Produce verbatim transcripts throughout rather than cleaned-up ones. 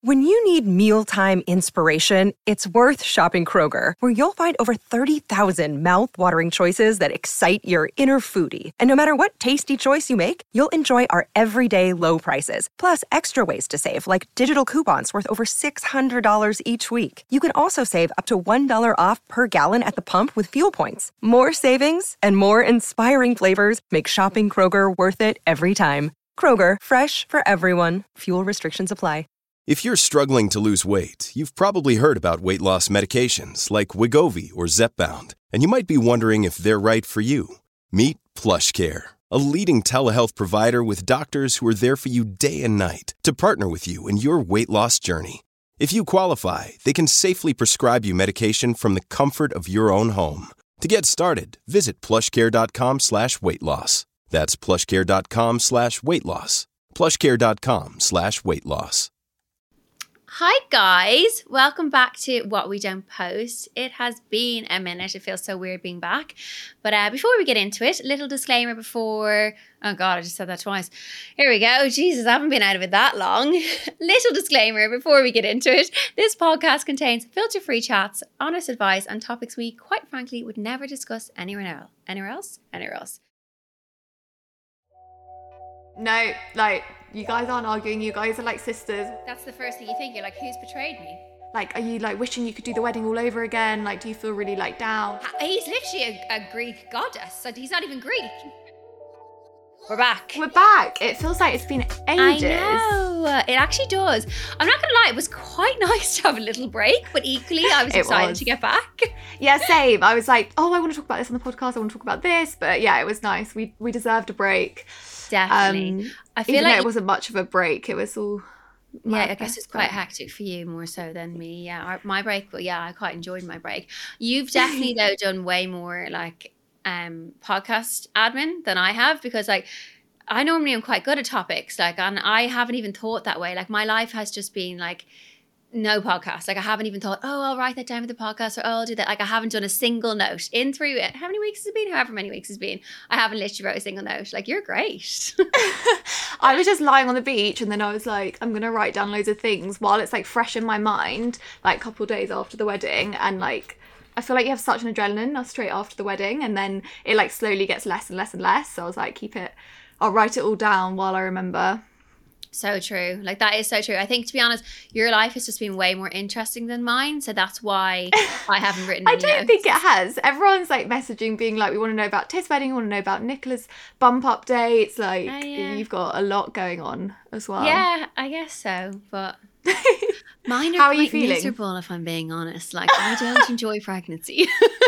When you need mealtime inspiration, it's worth shopping Kroger, where you'll find over thirty thousand mouth-watering choices that excite your inner foodie. And no matter what tasty choice you make, you'll enjoy our everyday low prices, plus extra ways to save, like digital coupons worth over six hundred dollars each week. You can also save up to one dollar off per gallon at the pump with fuel points. More savings and more inspiring flavors make shopping Kroger worth it every time. Kroger, fresh for everyone. Fuel restrictions apply. If you're struggling to lose weight, you've probably heard about weight loss medications like Wegovy or Zepbound, and you might be wondering if they're right for you. Meet PlushCare, a leading telehealth provider with doctors who are there for you day and night to partner with you in your weight loss journey. If you qualify, they can safely prescribe you medication from the comfort of your own home. To get started, visit plushcare.com slash weight loss. That's plushcare.com slash weight loss. plushcare.com slash weight loss. Hi guys, welcome back to What We Don't Post. It has been a minute. It feels so weird being back. But uh, before we get into it, a little disclaimer before... Oh God, I just said that twice. Here we go. Jesus, I haven't been out of it that long. Little disclaimer before we get into it. This podcast contains filter-free chats, honest advice, and topics we, quite frankly, would never discuss anywhere else. Anywhere else? Anywhere else. No, like, you guys aren't arguing, you guys are like sisters. That's the first thing you think. You're like, who's betrayed me? Like, are you like wishing you could do the wedding all over again? Like, do you feel really like down? He's literally a, a Greek goddess. He's not even Greek. We're back. We're back. It feels like it's been ages. I know. It actually does. I'm not going to lie, it was quite nice to have a little break, but equally I was excited was. to get back. Yeah, same. I was like, oh, I want to talk about this on the podcast. I want to talk about this. But yeah, it was nice. We we deserved a break. Definitely. Um, I feel even like though it wasn't much of a break. It was all... Yeah, I guess it's quite hectic for you more so than me. Yeah, our, my break, but yeah, I quite enjoyed my break. You've definitely though done way more like um podcast admin than I have, because like I normally am quite good at topics, like, and I haven't even thought that way. Like my life has just been like no podcast. Like I haven't even thought, oh, I'll write that down for the podcast, or oh, I'll do that. Like I haven't done a single note in three. How many weeks has it been? However many weeks it's been, I haven't literally wrote a single note. Like you're great. I was just lying on the beach, and then I was like, I'm gonna write down loads of things while it's like fresh in my mind, like a couple of days after the wedding, and like I feel like you have such an adrenaline straight after the wedding, and then it like slowly gets less and less and less. So I was like, keep it. I'll write it all down while I remember. So true. Like that is so true. I think, to be honest, your life has just been way more interesting than mine. So that's why I haven't written I any don't notes. think it has. Everyone's like messaging being like, we want to know about Tiff's wedding, we want to know about Nicola's bump updates. Like Oh, yeah. you've got a lot going on as well. Yeah, I guess so. But mine are How are you quite feeling? miserable, if I'm being honest. Like I don't enjoy pregnancy.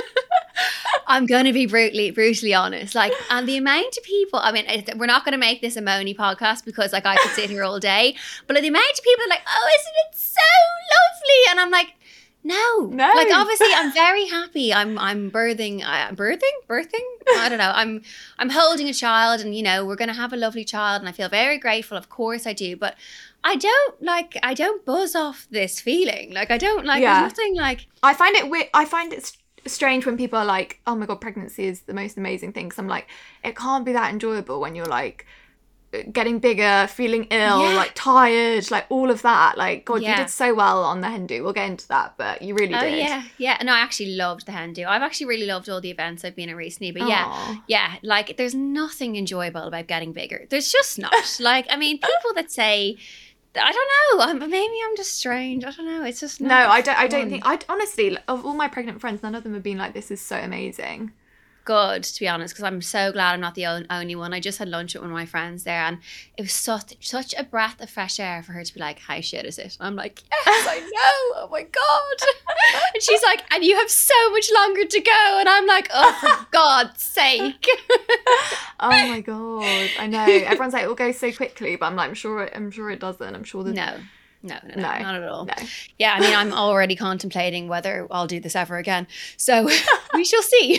I'm going to be brutally, brutally honest. Like, and the amount of people, I mean, it, we're not going to make this a moany podcast because like I could sit here all day, but the amount of people are like, oh, isn't it so lovely? And I'm like, no, No. Like obviously I'm very happy. I'm, I'm birthing, uh, birthing, birthing. I don't know. I'm, I'm holding a child, and you know, we're going to have a lovely child, and I feel very grateful. Of course I do. But I don't like, I don't buzz off this feeling. Like I don't like, Yeah. there's nothing like. I find it weird. I find it strange when people are like, oh my God, pregnancy is the most amazing thing. Because I'm like, it can't be that enjoyable when you're like getting bigger, feeling ill, Yeah. like tired, like all of that. Like, God, Yeah. you did so well on the hen do. We'll get into that, but you really Oh did. yeah, yeah. No, I actually loved the hen do. I've actually really loved all the events I've been at recently. But yeah, Aw. yeah, like there's nothing enjoyable about getting bigger. There's just not. Like, I mean, people that say, I don't know. I'm, maybe I'm just strange. I don't know. It's just No, not I don't. I don't fun. think. I honestly, of all my pregnant friends, none of them have been like, "This is so amazing." Good, to be honed, because I'm so glad I'm not the on- only one. I just had lunch with one of my friends there, and it was such such a breath of fresh air for her to be like, "How shit is it?" And I'm like, "Yes, I know. Oh my God!" And she's like, "And you have so much longer to go," and I'm like, "Oh, for God's sake!" Oh my God, I know. Everyone's like, "It will go so quickly," but I'm like, I'm sure. It, I'm sure it doesn't. I'm sure that. No. No, no, no, No, not at all. no. Yeah, I mean, I'm already contemplating whether I'll do this ever again. So we shall see.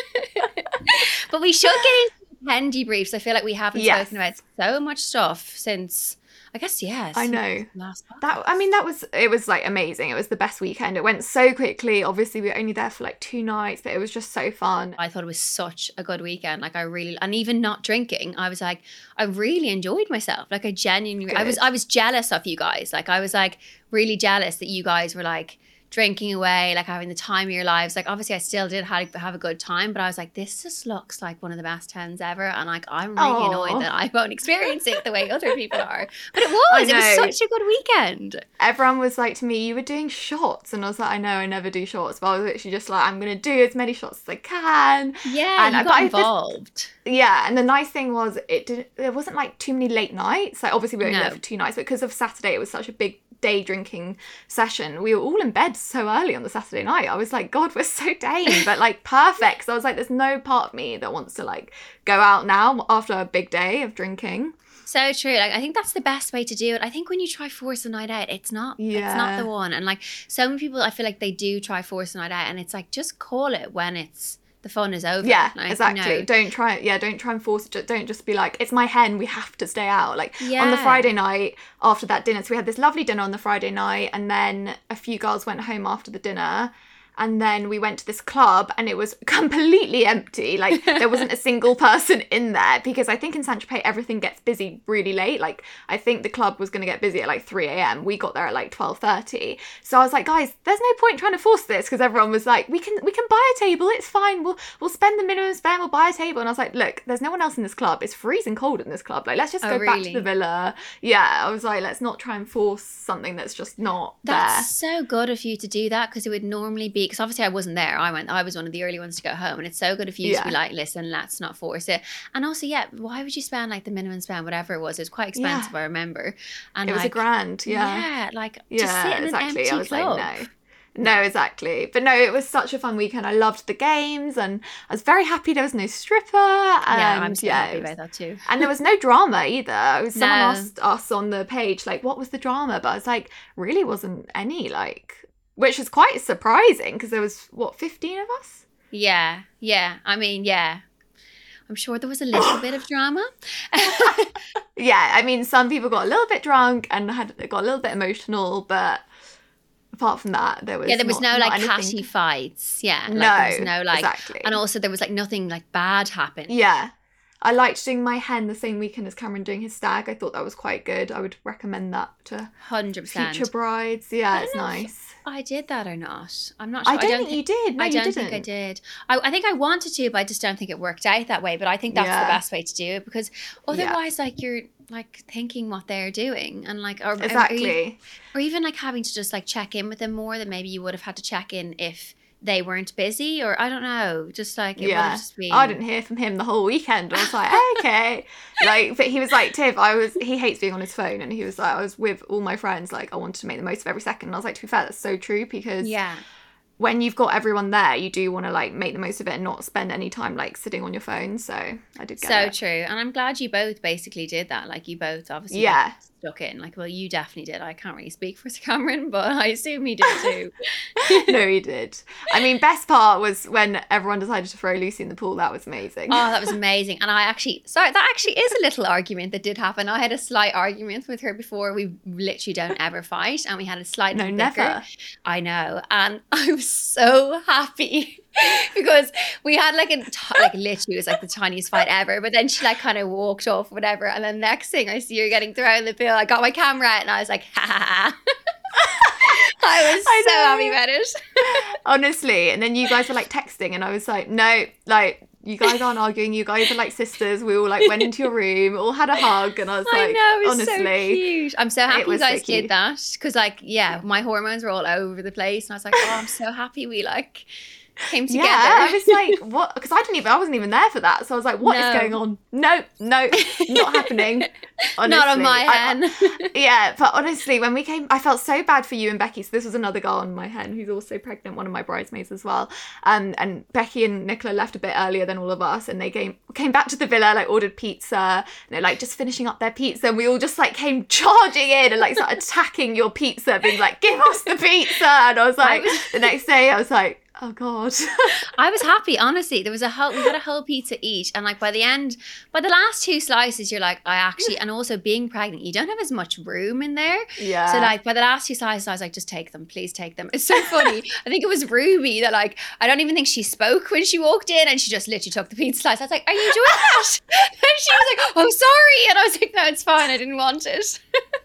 But we should get into pen debriefs. I feel like we haven't Yes. spoken about so much stuff since I guess, yeah. I know. Last that. I mean, that was, it was like amazing. It was the best weekend. It went so quickly. Obviously, we were only there for like two nights, but it was just so fun. I thought it was such a good weekend. Like I really, and even not drinking, I was like, I really enjoyed myself. Like I genuinely, Good. I was, I was jealous of you guys. Like I was like really jealous that you guys were like drinking away, like having the time of your lives. Like obviously I still did have, have a good time, but I was like, this just looks like one of the best tens ever, and like I'm really Aww. annoyed that I won't experience it the way other people are. But it was it was such a good weekend. Everyone was like to me, you were doing shots, and I was like, I know I never do shots, but I was literally just like, I'm gonna do as many shots as I can. Yeah, and you I, got I involved. Just, yeah, and the nice thing was it did there wasn't like too many late nights. Like obviously we were only No. there for two nights, but because of Saturday it was such a big day drinking session, we were all in bed so early on the Saturday night. I was like, God, we're so dane, but like perfect. So I was like, there's no part of me that wants to like go out now after a big day of drinking. So true. Like I think that's the best way to do it. I think when you try force a night out, it's not Yeah. it's not the one. And like so many people, I feel like they do try force a night out, and it's like just call it when it's the fun is over. Yeah, Like, exactly. no. Don't try. Yeah, don't try and force it. Don't just be like, it's my hen, we have to stay out. Like on the Yeah. Friday night after that dinner, so we had this lovely dinner on the Friday night, and then a few girls went home after the dinner. And then we went to this club and it was completely empty. Like there wasn't a single person in there, because I think in Saint-Tropez everything gets busy really late. Like I think the club was going to get busy at like three a.m. We got there at like twelve thirty. So I was like, guys, there's no point trying to force this, because everyone was like, we can we can buy a table. It's fine. We'll we'll spend the minimum spend. We'll buy a table. And I was like, look, there's no one else in this club. It's freezing cold in this club. Like let's just Oh, go back really? to the villa. Yeah, I was like, let's not try and force something that's just not That's so good of you to do that, because it would normally be, because obviously I wasn't there. I went, I was one of the early ones to go home, and it's so good of you to be Yeah. like, listen, let's not force it. And also, yeah, why would you spend like the minimum spend, whatever it was? It was quite expensive, Yeah. I remember. And there. It was like, a grand. Yeah. yeah, like just Yeah, sit in exactly. an empty I was club. like, no. No, exactly. But no, it was such a fun weekend. I loved the games, and I was very happy there was no stripper. And Yeah, I'm so yeah, happy it was- about that too. And there was no drama either. It was- Someone No. asked us on the page, like, what was the drama? But I was like, really wasn't any, like, which was quite surprising, because there was, what, fifteen of us? Yeah, yeah. I mean, yeah. I'm sure there was a little bit of drama. Yeah, I mean, some people got a little bit drunk and had got a little bit emotional, but apart from that, there was Yeah, there was not- no not like anything catty to- fights. Yeah, like, No, there was no like, exactly. and also there was like nothing like bad happened. Yeah. I liked doing my hen the same weekend as Cameron doing his stag. I thought that was quite good. I would recommend that to Hundred percent. future brides. Yeah, I it's don't know if nice. I did that or not. I'm not sure. I don't think you did. No, I you don't didn't. think I did. I, I think I wanted to, but I just don't think it worked out that way. But I think that's Yeah. the best way to do it, because otherwise, like you're like thinking what they're doing, and like or, or- Exactly. or even like having to just like check in with them more than maybe you would have had to check in if they weren't busy, or I don't know, just like it would Yeah, have just been. I didn't hear from him the whole weekend. I was like, okay, like, but he was like, Tiff, I was. He hates being on his phone, and he was like, I was with all my friends, like, I wanted to make the most of every second. And I was like, to be fair, that's so true, because Yeah. when you've got everyone there, you do want to like make the most of it and not spend any time like sitting on your phone. So I did get So it. true. And I'm glad you both basically did that. Like you both obviously Yeah. got stuck in. Like, well, you definitely did. I can't really speak for Cameron, but I assume he did too. No, he did. I mean, best part was when everyone decided to throw Lucy in the pool. That was amazing. Oh, that was amazing. And I actually, sorry, that actually is a little argument that did happen. I had a slight argument with her before. We literally don't ever fight. And we had a slight No, bicker. never. I know. And I was so happy because we had like a, t- like literally it was like the tiniest fight ever. But then she like kind of walked off, whatever. And then next thing I see her getting thrown in the pool, I got my camera out and I was like, ha ha ha. I was I so know. happy about it. Honestly. And then you guys were like texting, and I was like, no, like, you guys aren't arguing. You guys are like sisters. We all like went into your room, all had a hug, and I was I like, know, it's honestly, so cute. I'm so happy you was so guys cute. did that, because like, yeah, my hormones were all over the place, and I was like, oh, I'm so happy we like came together. yeah, I was like, what? Because I didn't even, I wasn't even there for that. So I was like, what is No. going on? No, no, not happening. Honestly, Not on my I- hand. Yeah, but honestly, when we came, I felt so bad for you and Becky. So this was another girl on my hen who's also pregnant, one of my bridesmaids as well. Um, and Becky and Nicola left a bit earlier than all of us, and they came came back to the villa, like ordered pizza, and they're like just finishing up their pizza, and we all just like came charging in and like started attacking your pizza, being like, "Give us the pizza!" And I was like, I was- the next day, I was like, Oh God. I was happy, honestly. There was a whole, we had a whole pizza each. And like by the end, by the last two slices, you're like, I actually, and also being pregnant, you don't have as much room in there. Yeah. So like by the last two slices, I was like, just take them, please take them. It's so funny. I think it was Ruby that like, I don't even think she spoke when she walked in and she just literally took the pizza slice. I was like, are you enjoying that? And she was like, oh, sorry. And I was like, no, it's fine. I didn't want it.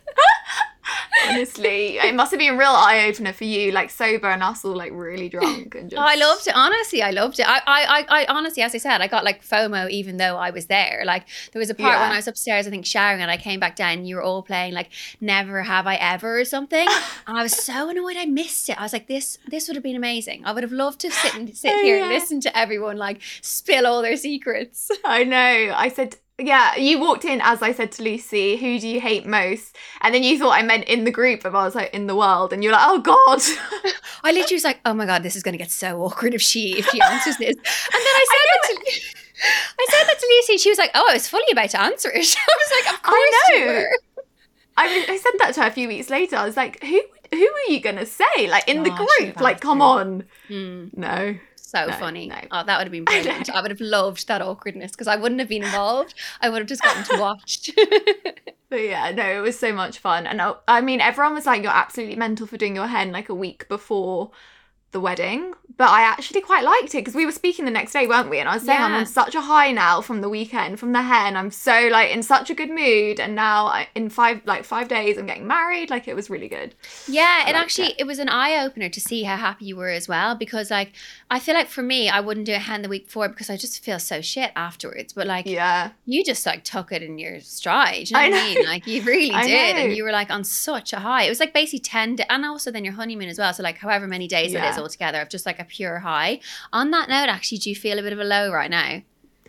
Honestly, it must have been a real eye-opener for you, like sober and us all like really drunk and just... Oh, I loved it. Honestly, I loved it. I, I, I, I honestly, as I said, I got like FOMO even though I was there. Like there was a part Yeah. when I was upstairs, I think showering, and I came back down and you were all playing like Never Have I Ever or something. And I was so annoyed I missed it. I was like, this this would have been amazing. I would have loved to sit and sit Oh, here yeah. and listen to everyone like spill all their secrets. I know. I said, yeah, you walked in as I said to Lucy, who do you hate most? And then you thought I meant in the group, and I was like, in the world. And you're like, oh God. I literally was like, oh my God, this is going to get so awkward if she if she answers this. And then I said I that to I said that to Lucy, and she was like, oh, I was fully about to answer it. I was like, of course I you know. were. I, I said that to her a few weeks later. I was like, who who are you going to say? Like in the Gosh, you group? Like, come bastard. on. Mm. No. So No, funny. no. Oh, that would have been brilliant. I, I would have loved that awkwardness because I wouldn't have been involved. I would have just gotten to watch. But yeah, no, it was so much fun. And I, I mean, everyone was like, you're absolutely mental for doing your hen like a week before the wedding. But I actually quite liked it because we were speaking the next day, weren't we? And I was saying I'm Yeah. on such a high now from the weekend, from the hen. I'm so like in such a good mood. And now I, in five like five days, I'm getting married. Like it was really good. Yeah, I it liked actually, it. it was an eye-opener to see how happy you were as well, because like, I feel like for me, I wouldn't do a hen the week before because I just feel so shit afterwards. But like, Yeah. you just like took it in your stride. You know I what I know. mean? Like you really I did. know. And you were like on such a high. It was like basically ten, da- and also then your honeymoon as well. So like however many days it Yeah. is altogether of just like a pure high. On that note, actually, do you feel a bit of a low right now?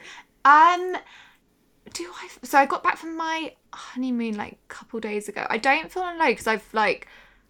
Um, do I? So I got back from my honeymoon like a couple days ago. I don't feel low because I've like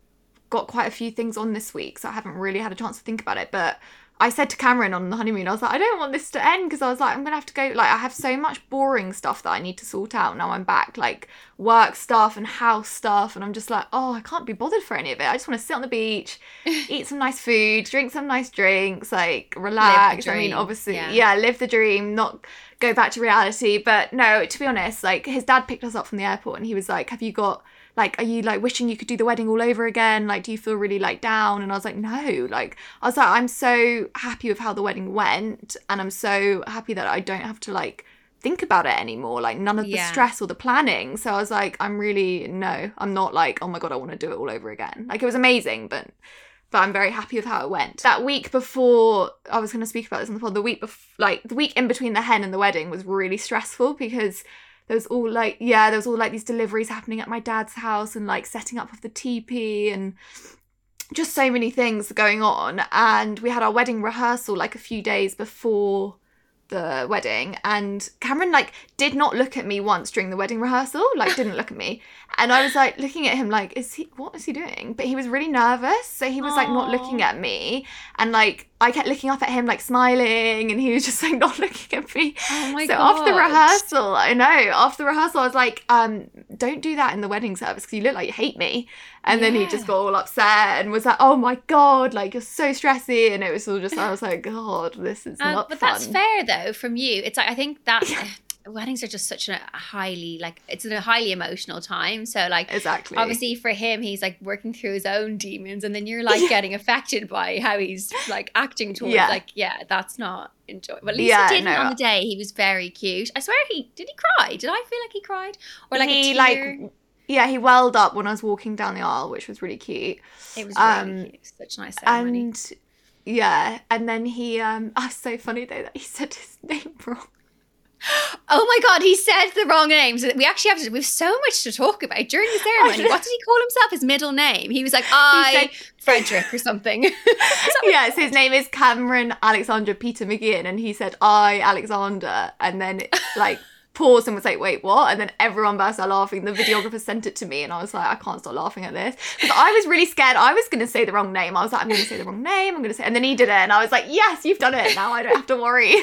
got quite a few things on this week, so I haven't really had a chance to think about it. But I said to Cameron on the honeymoon, I was like, I don't want this to end because I was like, I'm gonna have to go. Like, I have so much boring stuff that I need to sort out now I'm back, like work stuff and house stuff, and I'm just like, oh, I can't be bothered for any of it. I just want to sit on the beach, eat some nice food, drink some nice drinks, like relax. I mean, dream, obviously, yeah. yeah, live the dream, not go back to reality. But no, to be honest, like his dad picked us up from the airport and he was like, have you got like, are you like wishing you could do the wedding all over again? Like, do you feel really like down? And I was like, no, like, I was like, I'm so happy with how the wedding went. And I'm so happy that I don't have to like think about it anymore. Like none of the Yeah. stress or the planning. So I was like, I'm really, no, I'm not like, oh my God, I want to do it all over again. Like it was amazing, but but I'm very happy with how it went. That week before, I was going to speak about this on the pod, the week before, like the week in between the hen and the wedding was really stressful because there was all like, yeah, there was all like these deliveries happening at my dad's house and like setting up of the teepee and just so many things going on. And we had our wedding rehearsal like a few days before the wedding, and Cameron like did not look at me once during the wedding rehearsal, like didn't look at me, and I was like looking at him like, is he, what is he doing? But he was really nervous, so he was like not looking at me, and like I kept looking up at him like smiling, and he was just like not looking at me. Oh my so God. after the rehearsal, I know after the rehearsal I was like, um don't do that in the wedding service because you look like you hate me. And then he just got all upset and was like, oh my God, like you're so stressy. And it was all just, I was like, God, this is Um, not but fun. that's fair though from you. It's like I think that weddings are just such a highly like it's a highly emotional time. So like Exactly. obviously for him he's like working through his own demons, and then you're like getting affected by how he's like acting towards Yeah. like yeah that's not enjoyable. But at least Yeah, he didn't no. on the day. He was very cute. I swear he did he cry? Did I feel like he cried or like he a tear? like, yeah, he welled up when I was walking down the aisle, which was really cute. It was really um, cute. Such a nice ceremony. And yeah, and then he, um, oh, so funny though that he said his name wrong. Oh my God, he said the wrong name. So we actually have to, we have so much to talk about during the ceremony. know. What did he call himself? His middle name? He was like, I, said- Frederick or something. Yeah, so his name is Cameron Alexander Peter McGeehan, and he said, I, Alexander, and then like paused and was like, wait, what? And then everyone burst out laughing. The videographer sent it to me, and I was like, I can't stop laughing at this. Because I was really scared. I was going to say the wrong name. I was like, I'm going to say the wrong name. I'm going to say, and then he did it, and I was like, yes, you've done it. Now I don't have to worry.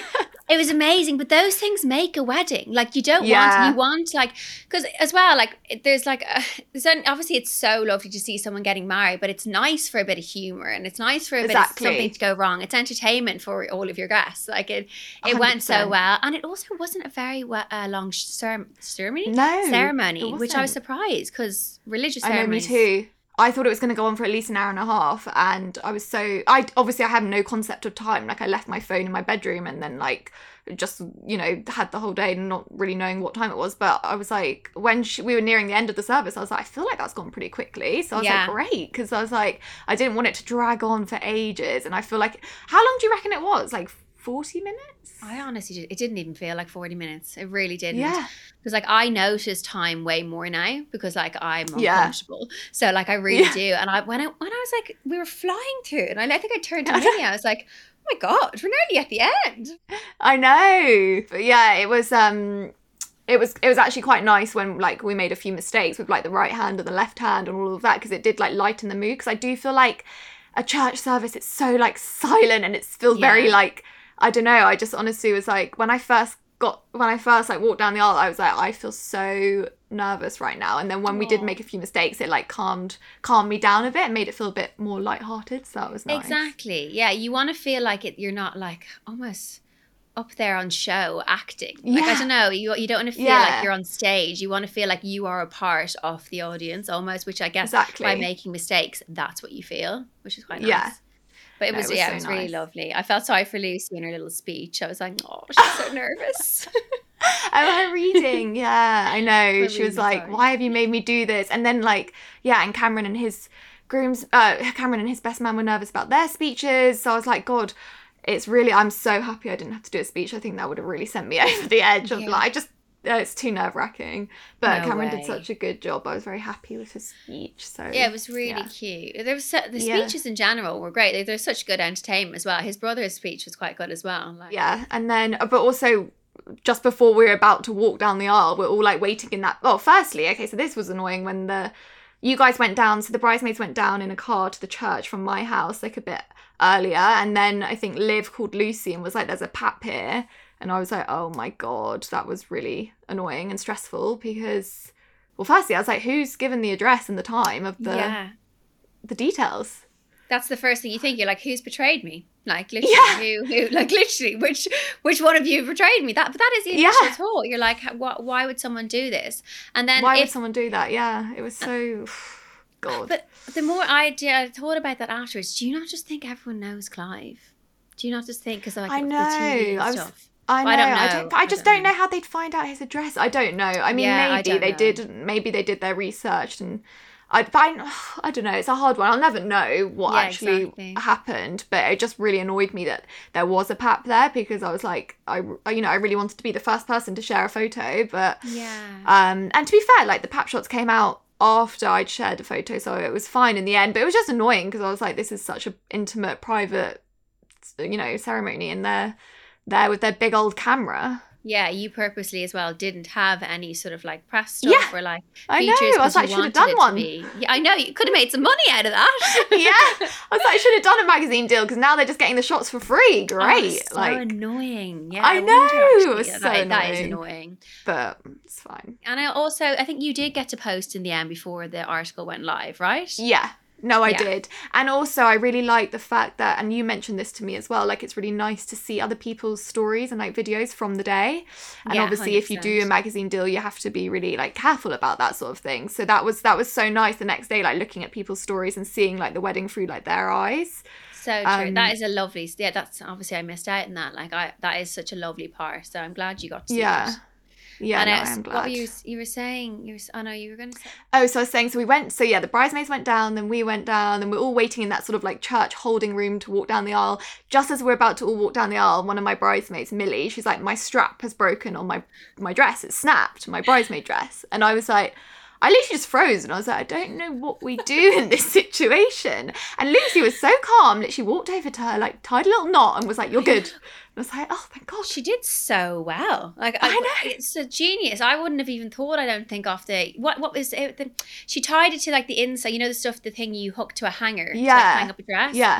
It was amazing, but those things make a wedding. Like you don't Yeah. want, you want like, because as well, like it- there's like, a, there's an, obviously it's so lovely to see someone getting married, but it's nice for a bit of humor and it's nice for a Exactly. bit of something to go wrong. It's entertainment for all of your guests. Like it, it went so one hundred percent. well, and it also wasn't a very we- uh, long cer- ceremony. No, it ceremony, which I was wasn't. surprised because religious I know, me ceremonies. too. I thought it was going to go on for at least an hour and a half, and I was so I obviously I have no concept of time. Like I left my phone in my bedroom, and then like just you know had the whole day not really knowing what time it was. But I was like, when she, we were nearing the end of the service, I was like, I feel like that's gone pretty quickly. So I was Yeah. like, great, because I was like, I didn't want it to drag on for ages, and I feel like, how long do you reckon it was? Like forty minutes? I honestly, did, it didn't even feel like forty minutes. It really didn't. Yeah. Because like I notice time way more now because like I'm Yeah. uncomfortable. So like I really Yeah. do. And I when I when I was like we were flying through it, and I, I think I turned to Millie. I was like, oh my god, we're nearly at the end. I know. But yeah, it was um it was it was actually quite nice when like we made a few mistakes with like the right hand and the left hand and all of that, because it did like lighten the mood, because I do feel like a church service, it's so like silent and it feels very Yeah. like, I don't know, I just honestly was like, when I first got when I first like walked down the aisle, I was like, I feel so nervous right now. And then when we did Aw. make a few mistakes, it like calmed calmed me down a bit and made it feel a bit more lighthearted, so that was nice. Exactly. Yeah. You want to feel like it. You're not like almost up there on show acting. Like I Yeah. don't know. You you don't want to feel Yeah. like you're on stage. You want to feel like you are a part of the audience almost, which I guess Exactly. by making mistakes, that's what you feel, which is quite nice. Yeah. But it No, was, it was yeah, so it was really nice. lovely. I felt sorry for Lucy in her little speech. I was like, oh, she's so nervous. Oh, her reading, yeah, I know. Her She was reading, like, sorry. why have you made me do this? And then like, yeah, and Cameron and his grooms, uh, Cameron and his best man were nervous about their speeches. So I was like, God, it's really, I'm so happy I didn't have to do a speech. I think that would have really sent me over the edge of Yeah. like, I just, uh, it's too nerve wracking. But No Cameron way. did such a good job. I was very happy with his speech. So Yeah, it was really yeah. cute. There was so, the Yeah. speeches in general were great. They, they're such good entertainment as well. His brother's speech was quite good as well. Like, Yeah, and then, but also just before we were about to walk down the aisle, we're all like waiting in that. Well, firstly, okay, so this was annoying when the you guys went down. So the bridesmaids went down in a car to the church from my house, like a bit earlier, and then I think Liv called Lucy and was like, "There's a pap here," and I was like, "Oh my god, that was really annoying and stressful." Because, well, firstly, I was like, "Who's given the address and the time of the yeah. the details?" That's the first thing you think. You're like, who's betrayed me? Like literally, Yeah. who, who, like literally, which, which one of you betrayed me? That, but that is the Yeah. initial thought. You're like, what? Why would someone do this? And then Why would if, someone do that? Yeah, it was so. God. but the more I, d- I thought about that afterwards, do you not just think everyone knows Clive? Do you not just think because like I the T V and know, I was- stuff? I know. I don't I know. don't. I I just don't don't know. how they'd find out his address. I don't know. I mean, Yeah, I maybe don't they know. did. Maybe they did their research, and I find. I don't know. It's a hard one. I'll never know what Yeah, actually exactly. happened. But it just really annoyed me that there was a pap there, because I was like, I, you know, I really wanted to be the first person to share a photo. But Yeah. um, and to be fair, like the pap shots came out after I'd shared a photo, so it was fine in the end. But it was just annoying because I was like, this is such a intimate, private, you know, ceremony, and they're there with their big old camera. Yeah, you purposely as well didn't have any sort of like press stuff Yeah, or like I know. features. I was 'cause like, you should have wanted done it to one. be- Yeah, I know. You could have made some money out of that. Yeah, I was like, I should have done a magazine deal, because now they're just getting the shots for free. Oh, Great, it's so like, annoying. Yeah, I wonder know, actually. it's Yeah, so that, that is annoying. annoying. but it's fine. And I also, I think you did get to post in the end before the article went live, right? Yeah. No, I Yeah. did. And also, I really like the fact that, and you mentioned this to me as well, like, it's really nice to see other people's stories and like videos from the day. And Yeah, obviously, if you do a one hundred percent. magazine deal, you have to be really like careful about that sort of thing. So that was that was so nice the next day, like looking at people's stories and seeing like the wedding through like their eyes. So true. Um, that is a lovely. Yeah, that's obviously I missed out on that. Like I, that is such a lovely part. So I'm glad you got to see Yeah. it. Yeah, and no, I I was- am what glad. were you, you were saying? You were, oh no, you were going to say. Oh, so I was saying, so we went, so yeah, the bridesmaids went down, then we went down, and we're all waiting in that sort of like church holding room to walk down the aisle. Just as we're about to all walk down the aisle, one of my bridesmaids, Millie, she's like, my strap has broken on my, my dress. It's snapped, my bridesmaid dress. And I was like, I literally just froze, and I was like, I don't know what we do in this situation. And Lucy was so calm, literally walked over to her, like tied a little knot and was like, you're good. And I was like, oh, thank God. She did so well. Like I I, know. it's a genius. I wouldn't have even thought. I don't think off the what what was it? The, she tied it to like the inside. You know the stuff, the thing you hook to a hanger. To, like, Yeah. hang up a dress. Yeah.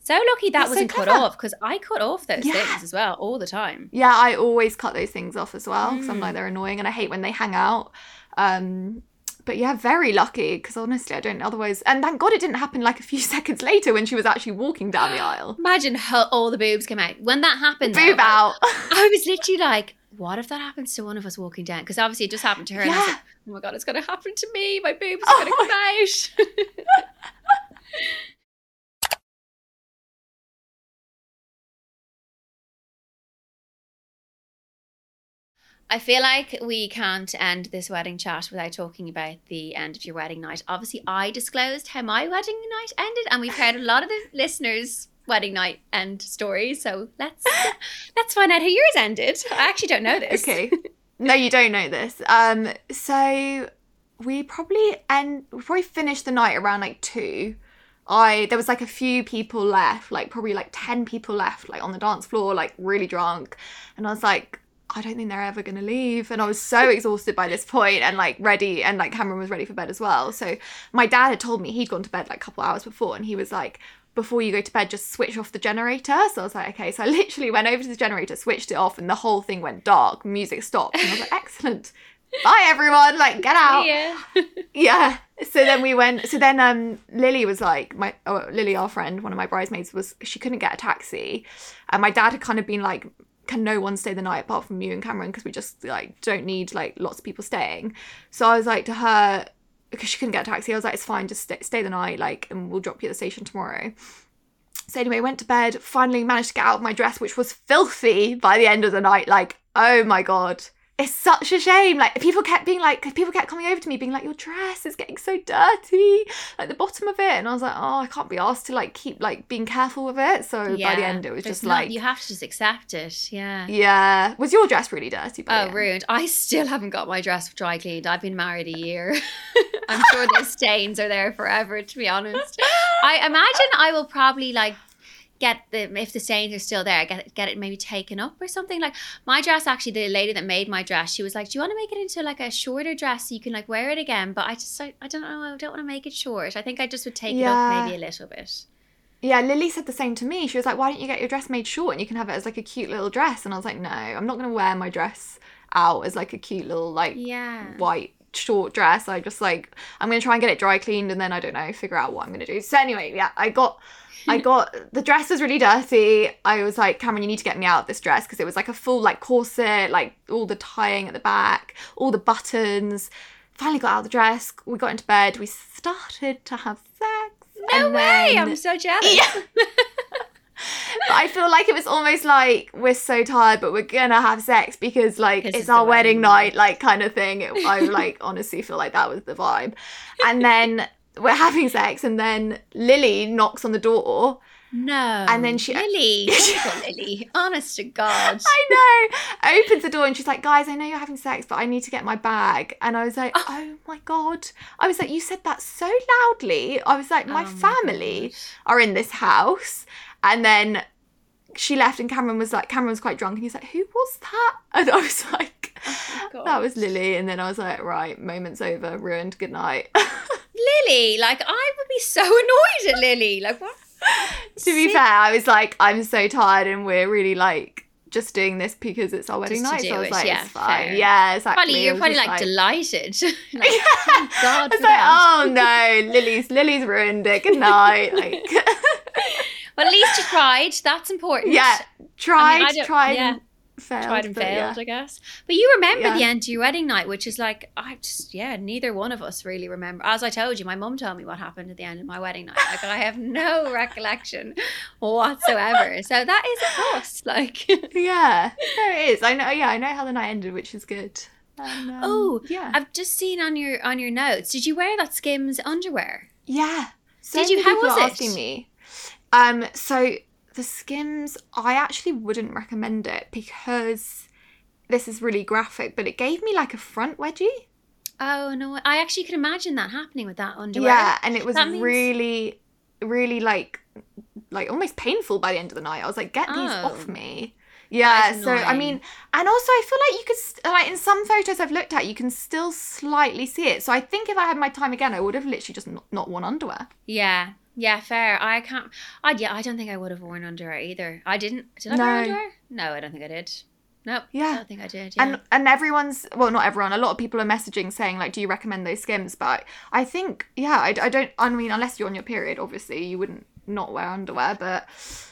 So lucky that That's so wasn't cut clever. off, because I cut off those Yeah. things as well all the time. Yeah, I always cut those things off as well because I'm Mm. like, they're annoying and I hate when they hang out. Um, but yeah, very lucky because honestly, I don't otherwise. And thank God it didn't happen like a few seconds later when she was actually walking down the aisle. Imagine how all the boobs came out. When that happened, Boob though, I- out. I was literally like, what if that happens to one of us walking down? Because obviously it just happened to her. And I was Yeah. like, oh my God, it's going to happen to me. My boobs are going to come out. I feel like we can't end this wedding chat without talking about the end of your wedding night. Obviously, I disclosed how my wedding night ended, and we've heard a lot of the listeners' wedding night end stories. So let's let's find out how yours ended. I actually don't know this. Okay. No, you don't know this. Um, so we probably end. We probably finished the night around like two. I there was like a few people left, like probably like ten people left, like on the dance floor, like really drunk, and I was like, I don't think they're ever going to leave. And I was so exhausted by this point and like ready, and like Cameron was ready for bed as well. So my dad had told me he'd gone to bed like a couple hours before, and he was like, before you go to bed, just switch off the generator. So I was like, okay. So I literally went over to the generator, switched it off, and the whole thing went dark. Music stopped. And I was like, excellent. Bye everyone, like get out. Yeah. Yeah. So then we went, so then um Lily was like, my oh, Lily, our friend, one of my bridesmaids, was, she couldn't get a taxi. And my dad had kind of been like, can no one stay the night apart from you and Cameron, because we just like don't need like lots of people staying. So I was like to her, because she couldn't get a taxi, I was like, it's fine, just stay, stay the night, like, and we'll drop you at the station tomorrow. So anyway, went to bed, finally managed to get out of my dress, which was filthy by the end of the night. Like, oh my God. It's such a shame. Like, people kept being like, people kept coming over to me being like, your dress is getting so dirty, like the bottom of it. And I was like, oh, I can't be asked to like keep like being careful with it. So Yeah. by the end, it was There's just not- like, you have to just accept it. Yeah. yeah. Was your dress really dirty? By the Oh, end? ruined. I still haven't got my dress dry cleaned. I've been married a year. I'm sure the stains are there forever, to be honest. I imagine I will probably like get the, if the stains are still there, get it, get it maybe taken up or something. Like my dress, actually, the lady that made my dress, she was like, do you want to make it into like a shorter dress so you can like wear it again? But I just, I, I don't know, I don't want to make it short. I think I just would take it Yeah. up maybe a little bit. Yeah, Lily said the same to me. She was like, why don't you get your dress made short and you can have it as like a cute little dress? And I was like, no, I'm not going to wear my dress out as like a cute little like Yeah. white short dress. I just like, I'm going to try and get it dry cleaned and then I don't know, figure out what I'm going to do. So anyway, yeah, I got... I got, the dress was really dirty. I was like, Cameron, you need to get me out of this dress, because it was like a full like corset, like all the tying at the back, all the buttons. Finally got out of the dress. We got into bed. We started to have sex. No and way! then- I'm so jealous. Yeah. But I feel like it was almost like, we're so tired, but we're gonna have sex because like Because it's, it's our the wedding wedding night, like kind of thing. It, I like honestly feel like that was the vibe. And then we're having sex, and then Lily knocks on the door. No. And then she- Lily. Typical Lily. Honest to God. I know. Opens the door and she's like, guys, I know you're having sex, but I need to get my bag. And I was like, oh my God. I was like, you said that so loudly. I was like, my Oh my family gosh. are in this house. And then she left and Cameron was like, Cameron was quite drunk and he's like, who was that? And I was like, Oh my that was God. Lily. And then I was like, right, moment's over, ruined, good night. Lily, like I would be so annoyed at Lily. Like what? To be fair, I was like, I'm so tired and we're really like just doing this because it's our wedding Just to night. do So I was it, like, yeah, it's fine. fair. Yeah, exactly. Probably It you're was probably just like, delighted. Like, I thank God was for like, that. oh no, Lily's Lily's ruined it. Good night. Like, Well, at least you tried. That's important. yeah, tried, I don't- tried, yeah. and failed. Tried and but failed, yeah. I guess. But you remember Yeah. the end to your wedding night, which is like, I just, yeah, neither one of us really remember. As I told you, my mum told me what happened at the end of my wedding night. Like, I have no recollection whatsoever. So that is a plus. Like, Yeah, there it is. I know. Yeah, I know how the night ended, which is good. And, um, oh, yeah, I've just seen on your on your notes. Did you wear that Skims underwear? yeah. So Did you? many How people was are it? asking me. Um, so the Skims, I actually wouldn't recommend it because this is really graphic, but it gave me like a front wedgie. Oh no, I actually could imagine that happening with that underwear. Yeah, and it was That means- really, really like, like almost painful by the end of the night. I was like, get these Oh. off me. Yeah, is so I annoying. mean, and also I feel like you could, st- like in some photos I've looked at, you can still slightly see it. So I think if I had my time again, I would have literally just not, not worn underwear. Yeah. Yeah, fair. I can't. I yeah. I don't think I would have worn underwear either. I didn't. Did I No. wear underwear? No, I don't think I did. Nope. Yeah. I don't think I did. Yeah. And and everyone's, well, not everyone, a lot of people are messaging saying, like, do you recommend those Skims? But I think, yeah, I, I don't, I mean, unless you're on your period, obviously, you wouldn't not wear underwear, but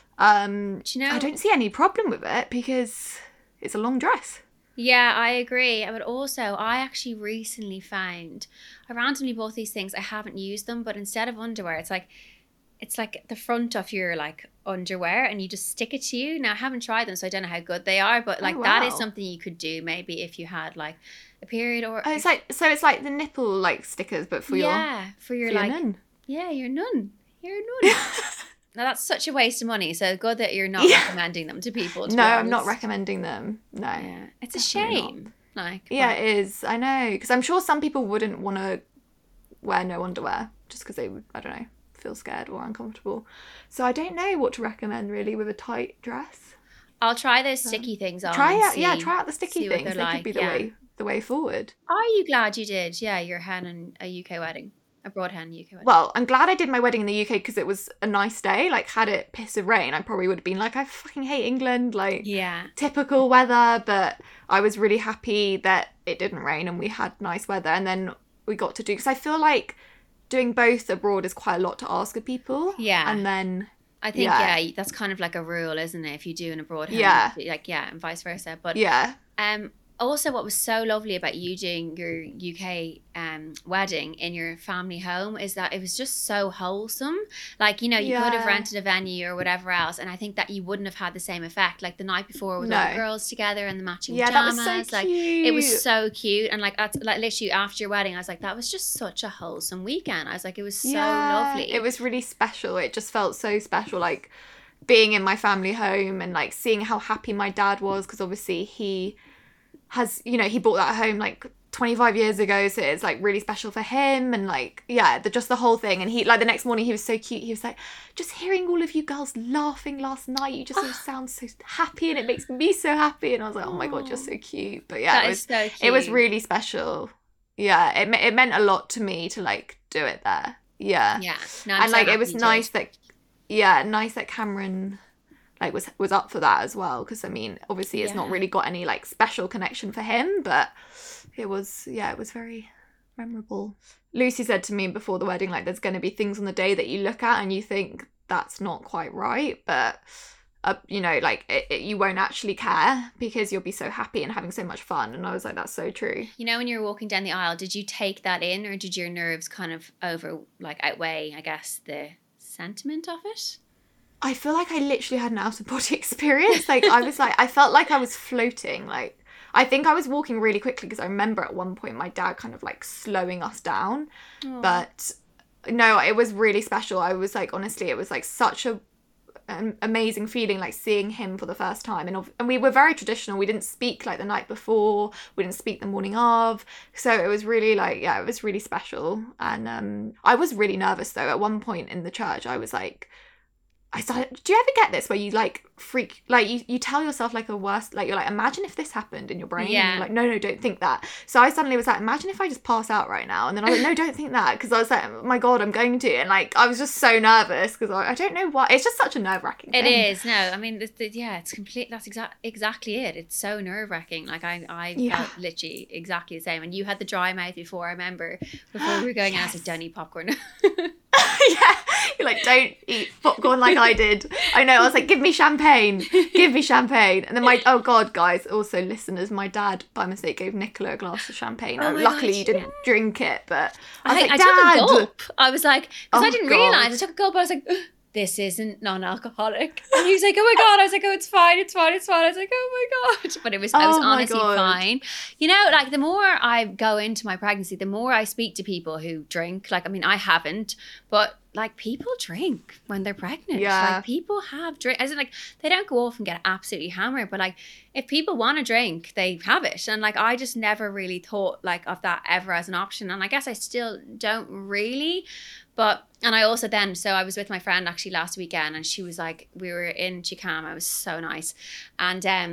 um, Do you know- I don't see any problem with it because it's a long dress. Yeah, I agree. But also, I actually recently found, I randomly bought these things. I haven't used them, but instead of underwear, it's like, it's like the front of your like underwear and you just stick it to you. Now I haven't tried them, so I don't know how good they are, but like Oh, that is wow. something you could do maybe if you had like a period or Oh, it's like, so it's like the nipple, like, stickers, but for your, yeah, for your for your like nun. yeah, you're nun. You're a nun. Now that's such a waste of money. So good that you're not Yeah. recommending them to people. To No, be I'm not honest. recommending them. No. Yeah, it's a Definitely not. shame. Like Yeah, but- it is. I know. Because I'm sure some people wouldn't want to wear no underwear just because they would, I don't know, feel scared or uncomfortable. So I don't know what to recommend really with a tight dress. I'll try those sticky things on. Try and out, yeah, see- try out the sticky see what things. They they're could like, be the yeah. way the way forward. Are you glad you did? Yeah, your hen and a U K wedding, a broad hen U K wedding. Well, I'm glad I did my wedding in the U K because it was a nice day. Like, had it piss of rain, I probably would have been like, I fucking hate England. Like, yeah, typical weather, but I was really happy that it didn't rain and we had nice weather, and then we got to do, because I feel like doing both abroad is quite a lot to ask of people. Yeah. And then I think yeah. yeah. that's kind of like a rule, isn't it? If you do an abroad hen, Yeah. like yeah, and vice versa. But yeah, um, also what was so lovely about you doing your U K um wedding in your family home is that it was just so wholesome. Like, you know, you could have Yeah. rented a venue or whatever else, and I think that you wouldn't have had the same effect. Like the night before with all the No. girls together and the matching yeah, that pajamas. was so like cute. it was so cute, and like at, like literally after your wedding, I was like, that was just such a wholesome weekend. I was like, it was so lovely. It was really special. It just felt so special, like being in my family home and like seeing how happy my dad was, because obviously he has, you know, he bought that home like twenty-five years ago, so it's like really special for him. And like, yeah, the, just the whole thing. And he, like, the next morning he was so cute. He was like, just hearing all of you girls laughing last night, you just all sound so happy and it makes me so happy. And I was like, oh my god, you're so cute. But yeah, That it is was so it was cute. really special. Yeah, it me- it meant a lot to me to like do it there. Yeah. Yeah, no, I'm And so like it happy was you did. nice that, yeah, nice that Cameron like was was up for that as well, because I mean obviously it's not Yeah. really got any like special connection for him, but it was, yeah, it was very memorable. Lucy said to me before the wedding, like, there's going to be things on the day that you look at and you think that's not quite right, but uh, you know, like it, it, you won't actually care because you'll be so happy and having so much fun. And I was like, that's so true. You know, when you were walking down the aisle, did you take that in, or did your nerves kind of over, like, outweigh, I guess, the sentiment of it? I feel like I literally had an out of body experience. Like I was like, I felt like I was floating. Like I think I was walking really quickly because I remember at one point my dad kind of like slowing us down. Oh. But no, it was really special. I was like, honestly, it was like such a an amazing feeling, like seeing him for the first time. And, and we were very traditional. We didn't speak like the night before. We didn't speak the morning of. So it was really like, yeah, it was really special. And um, I was really nervous though. At one point in the church, I was like, I started, do you ever get this where you like freak, like you, you tell yourself like a worst, like you're like, imagine if this happened in your brain. Yeah. And you're like, no, no, don't think that. So I suddenly was like, imagine if I just pass out right now. And then I was like, no, don't think that. Because I was like, oh my God, I'm going to. And like, I was just so nervous because I, I don't know why. It's just such a nerve wracking It thing. is. No, I mean, the, the, yeah, it's complete. That's exact, exactly it. It's so nerve wracking. Like I, I Yeah. felt literally exactly the same. And you had the dry mouth before. I remember before we were going out, I was like, don't eat popcorn. Yeah. You're like, don't eat popcorn like I did. I know. I was like, give me champagne. Give me champagne. And then my, oh God, guys, also listeners, my dad by mistake gave Nicola a glass of champagne. Oh my Luckily God, you didn't drink it, but I was I, like, I Dad. took a gulp. I was like, because Oh, I didn't God. realize. I took a gulp. I was like, this isn't non-alcoholic. And he was like, oh my God. I was like, oh, it's fine. It's fine. It's fine. I was like, oh my God. But it was, I was Oh my honestly God. fine. You know, like the more I go into my pregnancy, the more I speak to people who drink. Like, I mean, I haven't, but like people drink when they're pregnant. Yeah. Like people have drink. As in, like, they don't go off and get absolutely hammered, but like if people want to drink, they have it. And like I just never really thought like of that ever as an option. And I guess I still don't really. But, and I also then, so I was with my friend actually last weekend and she was like, we were in Chicama, it was so nice. And um,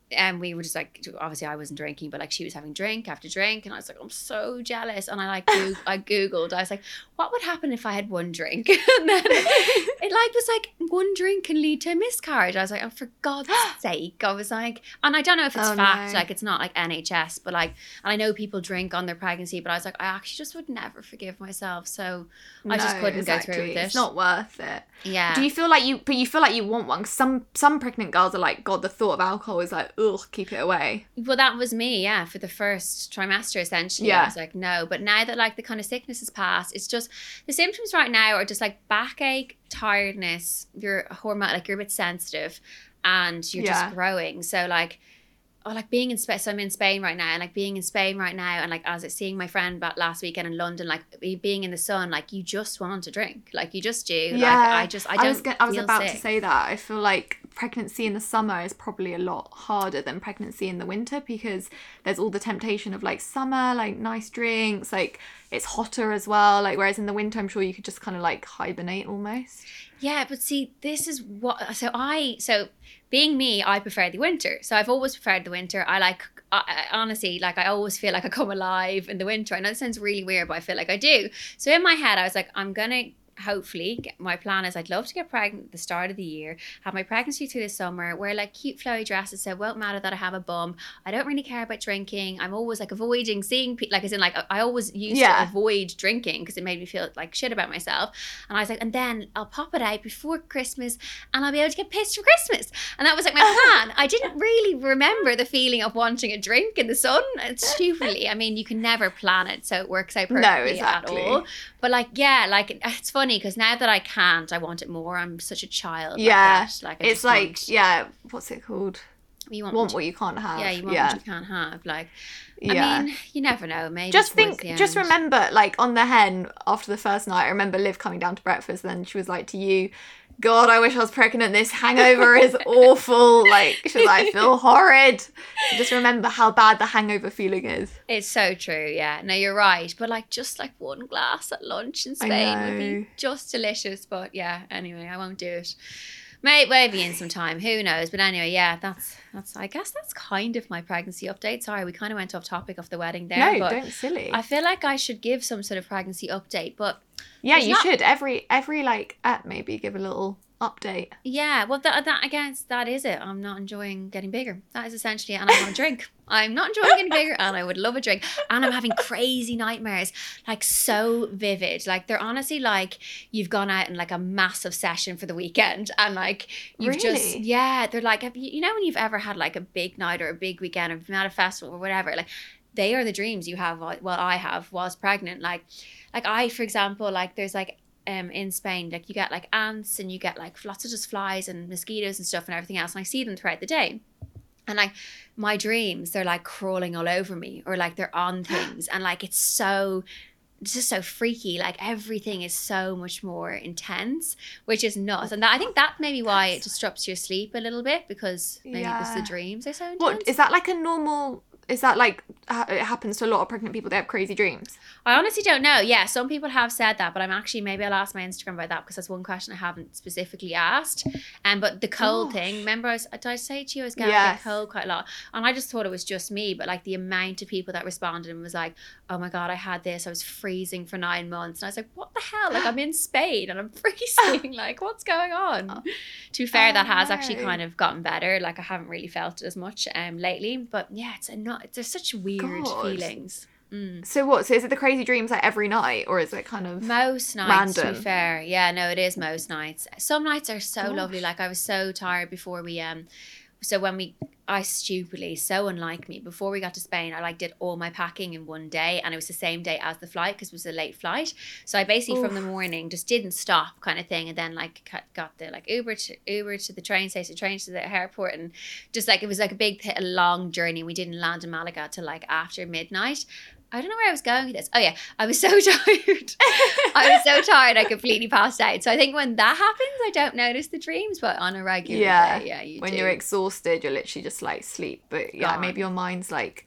and we were just like, obviously I wasn't drinking, but like she was having drink after drink, and I was like, I'm so jealous. And I like Goog- I googled, I was like, what would happen if I had one drink? And then it like was like one drink can lead to a miscarriage. I was like, oh, for God's sake. I was like, and I don't know if it's Oh, fact, no. like it's not like N H S, but like, and I know people drink on their pregnancy, but I was like, I actually just would never forgive myself, so I just No, couldn't exactly. go through with it. It's not worth it. Yeah. Do you feel like you, but you feel like you want one? 'Cause some some pregnant girls are like, God, the thought of alcohol is like, ugh, keep it away. Well, that was me, yeah, for the first trimester, essentially. Yeah. I was like, no. But now that, like, the kind of sickness has passed, it's just, the symptoms right now are just, like, backache, tiredness, you're hormone, like, you're a bit sensitive, and you're Yeah. just growing. So, like, oh, like, being in Spain, so I'm in Spain right now, and, like, being in Spain right now, and, like, as I seeing my friend back last weekend in London, like, being in the sun, like, you just want to drink. Like, you just do. Yeah. Like, I just, I don't I was, gonna, I was feel about sick. to say that. I feel like pregnancy in the summer is probably a lot harder than pregnancy in the winter, because there's all the temptation of like summer, like nice drinks, like it's hotter as well. Like, whereas in the winter, I'm sure you could just kind of like hibernate almost. Yeah, but see, this is what, so I, so being me, I prefer the winter. So I've always preferred the winter. I like, I, I, honestly, like I always feel like I come alive in the winter. I know it sounds really weird, but I feel like I do. So in my head, I was like, I'm going to, hopefully, get, my plan is I'd love to get pregnant at the start of the year, have my pregnancy through the summer, wear like cute flowy dresses, so it won't matter that I have a bum. I don't really care about drinking. I'm always like avoiding seeing people, like as in like I always used Yeah. to avoid drinking because it made me feel like shit about myself. And I was like, and then I'll pop it out before Christmas and I'll be able to get pissed for Christmas. And that was like my plan. I didn't really remember the feeling of wanting a drink in the sun. It's stupidly, I mean, you can never plan it, so it works out No, perfectly exactly. at all. But like, yeah, like it's funny because now that I can't, I want it more. I'm such a child. Yeah. Like, that. like I It's just like, want, yeah, what's it called? you want, Want what what you can't have. yeah, you want yeah. what you can't have. Like, Yeah. I mean, you never know. Maybe Just towards think, the just end. remember, like on the hen after the first night, I remember Liv coming down to breakfast, and then she was like to you, God, I wish I was pregnant. This hangover is awful. Like, she was like, I feel horrid. So just remember how bad the hangover feeling is. It's so true, yeah. No, you're right. But like just like one glass at lunch in I Spain would know. be just delicious. But yeah, anyway, I won't do it. Maybe, maybe in some time, who knows? But anyway, yeah, that's that's. I guess that's kind of my pregnancy update. Sorry, we kind of went off topic of the wedding there. No, but don't silly. I feel like I should give some sort of pregnancy update, but yeah, it's you not- should. Every, every like app maybe give a little update. yeah, well, that that I guess that is it. I'm not enjoying getting bigger. That is essentially it, and I want a drink. I'm not enjoying getting bigger, and I would love a drink. And I'm having crazy nightmares, like so vivid. Like they're honestly like you've gone out in like a massive session for the weekend, and like you've just Really? yeah. They're like, have you, you know when you've ever had like a big night or a big weekend, or been at a festival or whatever, like. They are the dreams you have. Well, I have whilst pregnant. Like, like I, for example, like there's like um in Spain, like you get like ants and you get like lots of just flies and mosquitoes and stuff and everything else. And I see them throughout the day. And like my dreams, they're like crawling all over me or like they're on things. And like it's so, it's just so freaky. Like everything is so much more intense, which is nuts. And that, I think that may be why it disrupts your sleep a little bit because maybe because the Yeah. dreams are so intense. What, is that like a normal, is that like, ha- it happens to a lot of pregnant people, they have crazy dreams? I honestly don't know. Yeah, some people have said that, but I'm actually, maybe I'll ask my Instagram about that because that's one question I haven't specifically asked. Um, but the cold Gosh. thing, remember I was, did I say to you I was getting Yes. cold quite a lot? And I just thought it was just me, but like the amount of people that responded and was like, oh my God, I had this, I was freezing for nine months. And I was like, what the hell? Like I'm in Spain and I'm freezing. Like what's going on? To be fair, Oh, that has actually no. kind of gotten better. Like I haven't really felt it as much um lately. But yeah, it's a not, there's such weird God. feelings. Mm. So what, so is it the crazy dreams like every night, or is it kind of... Most nights, to Random. be fair. Yeah, no, it is most nights. Some nights are so Gosh. lovely. Like I was so tired before we um so when we I stupidly, so unlike me, before we got to Spain, I like did all my packing in one day, and it was the same day as the flight because it was a late flight. So I basically from the Oof. morning just didn't stop kind of thing, and then like got- got the like Uber to Uber to the train station, train to the airport, and just like it was like a big th- a long journey. We didn't land in Malaga till like after midnight. I don't know where I was going with this. Oh yeah, I was so tired. I was so tired I completely passed out. So I think when that happens, I don't notice the dreams, but on a regular Yeah, day, yeah, you when do. you're exhausted, you're literally just like sleep. But yeah, Gone. maybe your mind's like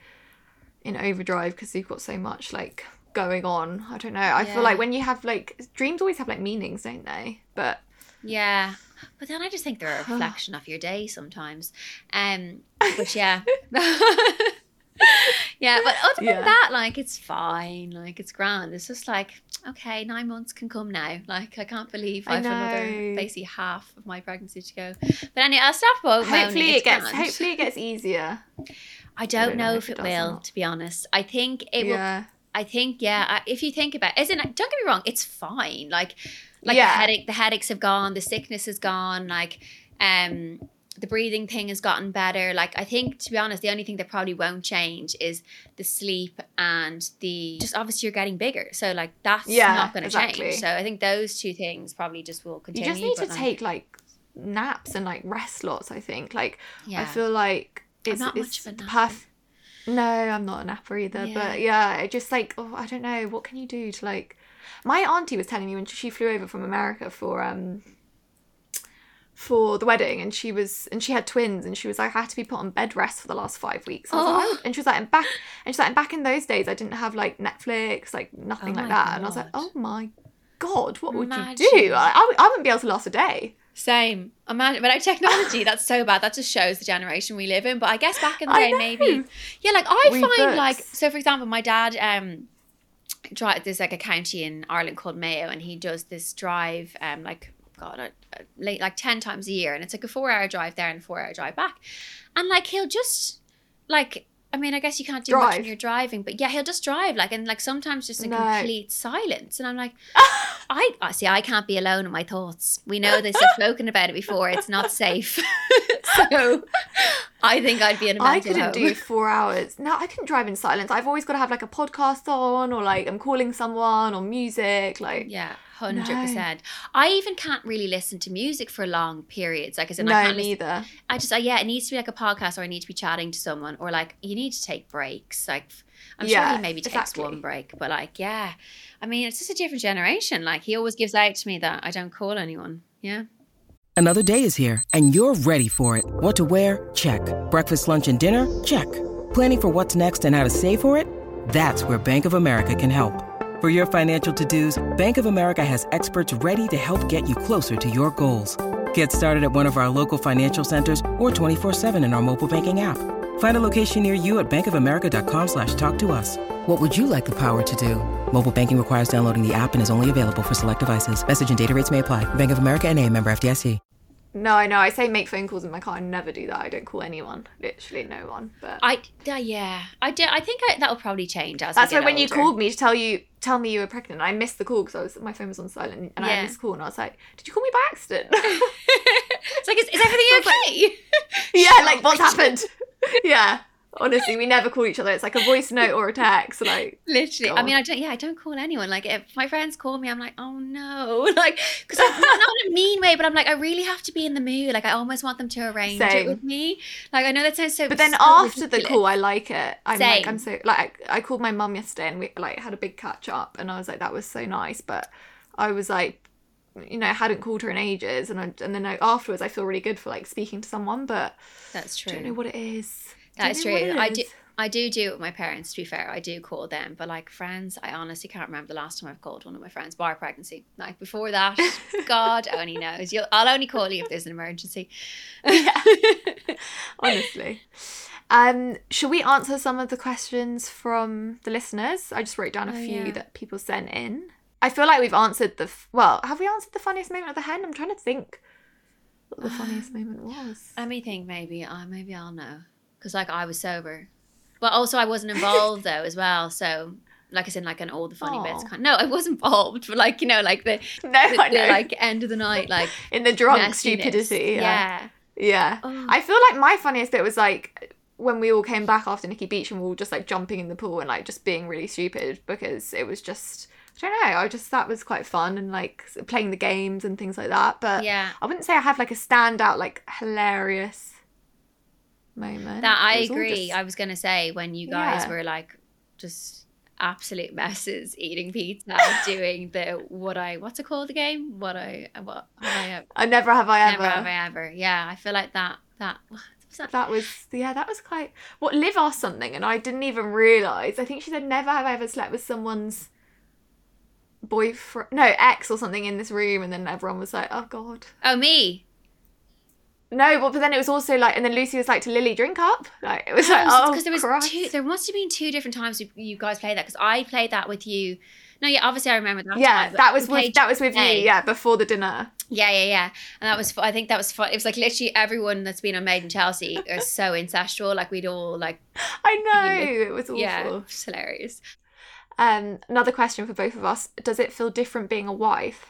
in overdrive because you've got so much like going on. I don't know. I Yeah. feel like when you have like dreams always have like meanings, don't they? But Yeah. But then I just think they're a reflection of your day sometimes. Um, but yeah. Yeah, but other Yeah. than that, like, it's fine. Like, it's grand. It's just like, okay, nine months can come now. Like, I can't believe I I've another know. basically half of my pregnancy to go. But anyway, I'll stop moaning. Hopefully It's it gets. grand. Hopefully it gets easier. I don't, don't know, know if if it it does or will, not. to be honest. I think it will. Yeah. I think, yeah, I- if you think about it, isn't it, don't get me wrong, it's fine. Like, like Yeah. the headache, the headaches have gone, the sickness is gone, like, um, the breathing thing has gotten better. Like, I think, to be honest, the only thing that probably won't change is the sleep and the, just obviously you're getting bigger. So, like, that's Yeah, not going to exactly. change. So, I think those two things probably just will You continue. just need to but, like, take like naps and like rest lots. I think. Like Yeah. I feel like it's not it's much of a the napper. perf- No, I'm not a napper either. Yeah. But yeah, it just like oh, I don't know. What can you do to like? My auntie was telling me when she flew over from America for um for the wedding, and she was and she had twins, and she was like, I had to be put on bed rest for the last five weeks. I was like, I Oh. would- and she was like, and back and she's like, and back in those days, I didn't have like Netflix, like nothing Oh like my that. And I was like, God. oh my god, what would Imagine. you do? I, I, would- I wouldn't be able to last a day. Same. Imagine, but our technology, that's so bad. That just shows the generation we live in. But I guess back in the I day, know. maybe, yeah, like I Read find books. like, so for example, my dad, um, drive, there's like a county in Ireland called Mayo, and he does this drive, um, like, God, uh, uh, late, like ten times a year. And it's like a four hour drive there and a four hour drive back. And like, he'll just, like, I mean, I guess you can't do much when Drive. you're driving, but yeah, he'll just drive, like, and like sometimes just in No. complete silence. And I'm like, I I- see, I can't be alone in my thoughts. We know this, I've spoken about it before. It's not safe. So I think I'd be in a mental I couldn't home. do four hours. No, I couldn't drive in silence. I've always got to have like a podcast on, or like I'm calling someone, or music. Like Yeah, hundred percent. I even can't really listen to music for long periods. Like, as in, I no, can't listen. neither. I just, uh, yeah, it needs to be like a podcast, or I need to be chatting to someone, or like you need to take breaks. Like, I'm sure Yeah, he maybe takes exactly. one break, but like, yeah, I mean, it's just a different generation. Like, he always gives out to me that I don't call anyone. Yeah. Another day is here, and you're ready for it. What to wear? Check. Breakfast, lunch, and dinner? Check. Planning for what's next and how to save for it? That's where Bank of America can help. For your financial to-dos, Bank of America has experts ready to help get you closer to your goals. Get started at one of our local financial centers or twenty-four seven in our mobile banking app. Find a location near you at bankofamerica.com slash talk to us. What would you like the power to do? Mobile banking requires downloading the app and is only available for select devices. Message and data rates may apply. Bank of America N A, member F D I C. No, I know. I say make phone calls in my car. I never do that. I don't call anyone. Literally no one. But I, uh, yeah, I do. I think I, that'll probably change as that's we why get when you older. called me to tell you tell me you were pregnant, I missed the call because I was my phone was on silent, and I Yeah. missed the call, and I was like, "Did you call me by accident?" It's like, is, is everything okay? Yeah, like what's happened? Yeah. Honestly, we never call each other. It's like a voice note or a text. Like, Literally, I God. mean, I don't. Yeah, I don't call anyone. Like, if my friends call me, I'm like, oh no, like, because I'm not, not in a mean way, but I'm like, I really have to be in the mood. Like, I almost want them to arrange it Same. with me. Like, I know that sounds so. but then so after the ridiculous. call, I like it. I'm like, Same. I'm so like, I called my mum yesterday, and we like had a big catch up, and I was like, that was so nice. But I was like, you know, I hadn't called her in ages, and I, and then I, afterwards, I feel really good for like speaking to someone, but That's I true. don't know what it is. That is Don't know true. what it I do. is. I do do it with my parents, to be fair. I do call them. But like friends, I honestly can't remember the last time I've called one of my friends, bar pregnancy. Like before that, God only knows. You'll, I'll only call you if there's an emergency. Yeah. Honestly. Um, should we answer some of the questions from the listeners? I just wrote down a Oh, few yeah. that people sent in. I feel like we've answered the... F- well, have we answered the funniest moment of the hen? I'm trying to think what the funniest moment was. Let me think. Maybe. Uh, maybe I'll know. Because like I was sober, but also I wasn't involved though as well. So like I said, like an all the funny bits. Aw. Kind. No, I was involved, but like you know, like the, No, the, I the, know. like end of the night, like In the drunk messiness. stupidity. Yeah. Yeah. Yeah. Oh. I feel like my funniest bit was like when we all came back after Nikki Beach and we were all just like jumping in the pool and like just being really stupid because it was just... I don't know, I just, that was quite fun and like playing the games and things like that. But Yeah. I wouldn't say I have like a standout, like hilarious moment. That I It was all agree. just- I was gonna say when you guys Yeah. were like just absolute messes eating pizza, doing the what I what's it called the game? What I what have I ever I never have I ever. never have I ever. Yeah, I feel like that that was that, That was, yeah, that was quite... What, Liv asked something and I didn't even realise. I think she said, never have I ever slept with someone's boyfriend... No, ex or something in this room. And then everyone was like, oh, God. Oh me. No, well, but then it was also like, and then Lucy was like to Lily, drink up. Like it was Oh, like, oh, because there was Christ. two. There must have been two different times you, you guys played that. Because I played that with you. No, yeah, obviously I remember that. Yeah, time, but that was we with played that was with you. today. Yeah, before the dinner. Yeah, yeah, yeah. And that was, fu- I think that was fun. It was like literally everyone that's been on Made in Chelsea is so ancestral. Like we'd all like, I know, it was awful. yeah, it's hilarious. Um, another question for both of us: does it feel different being a wife?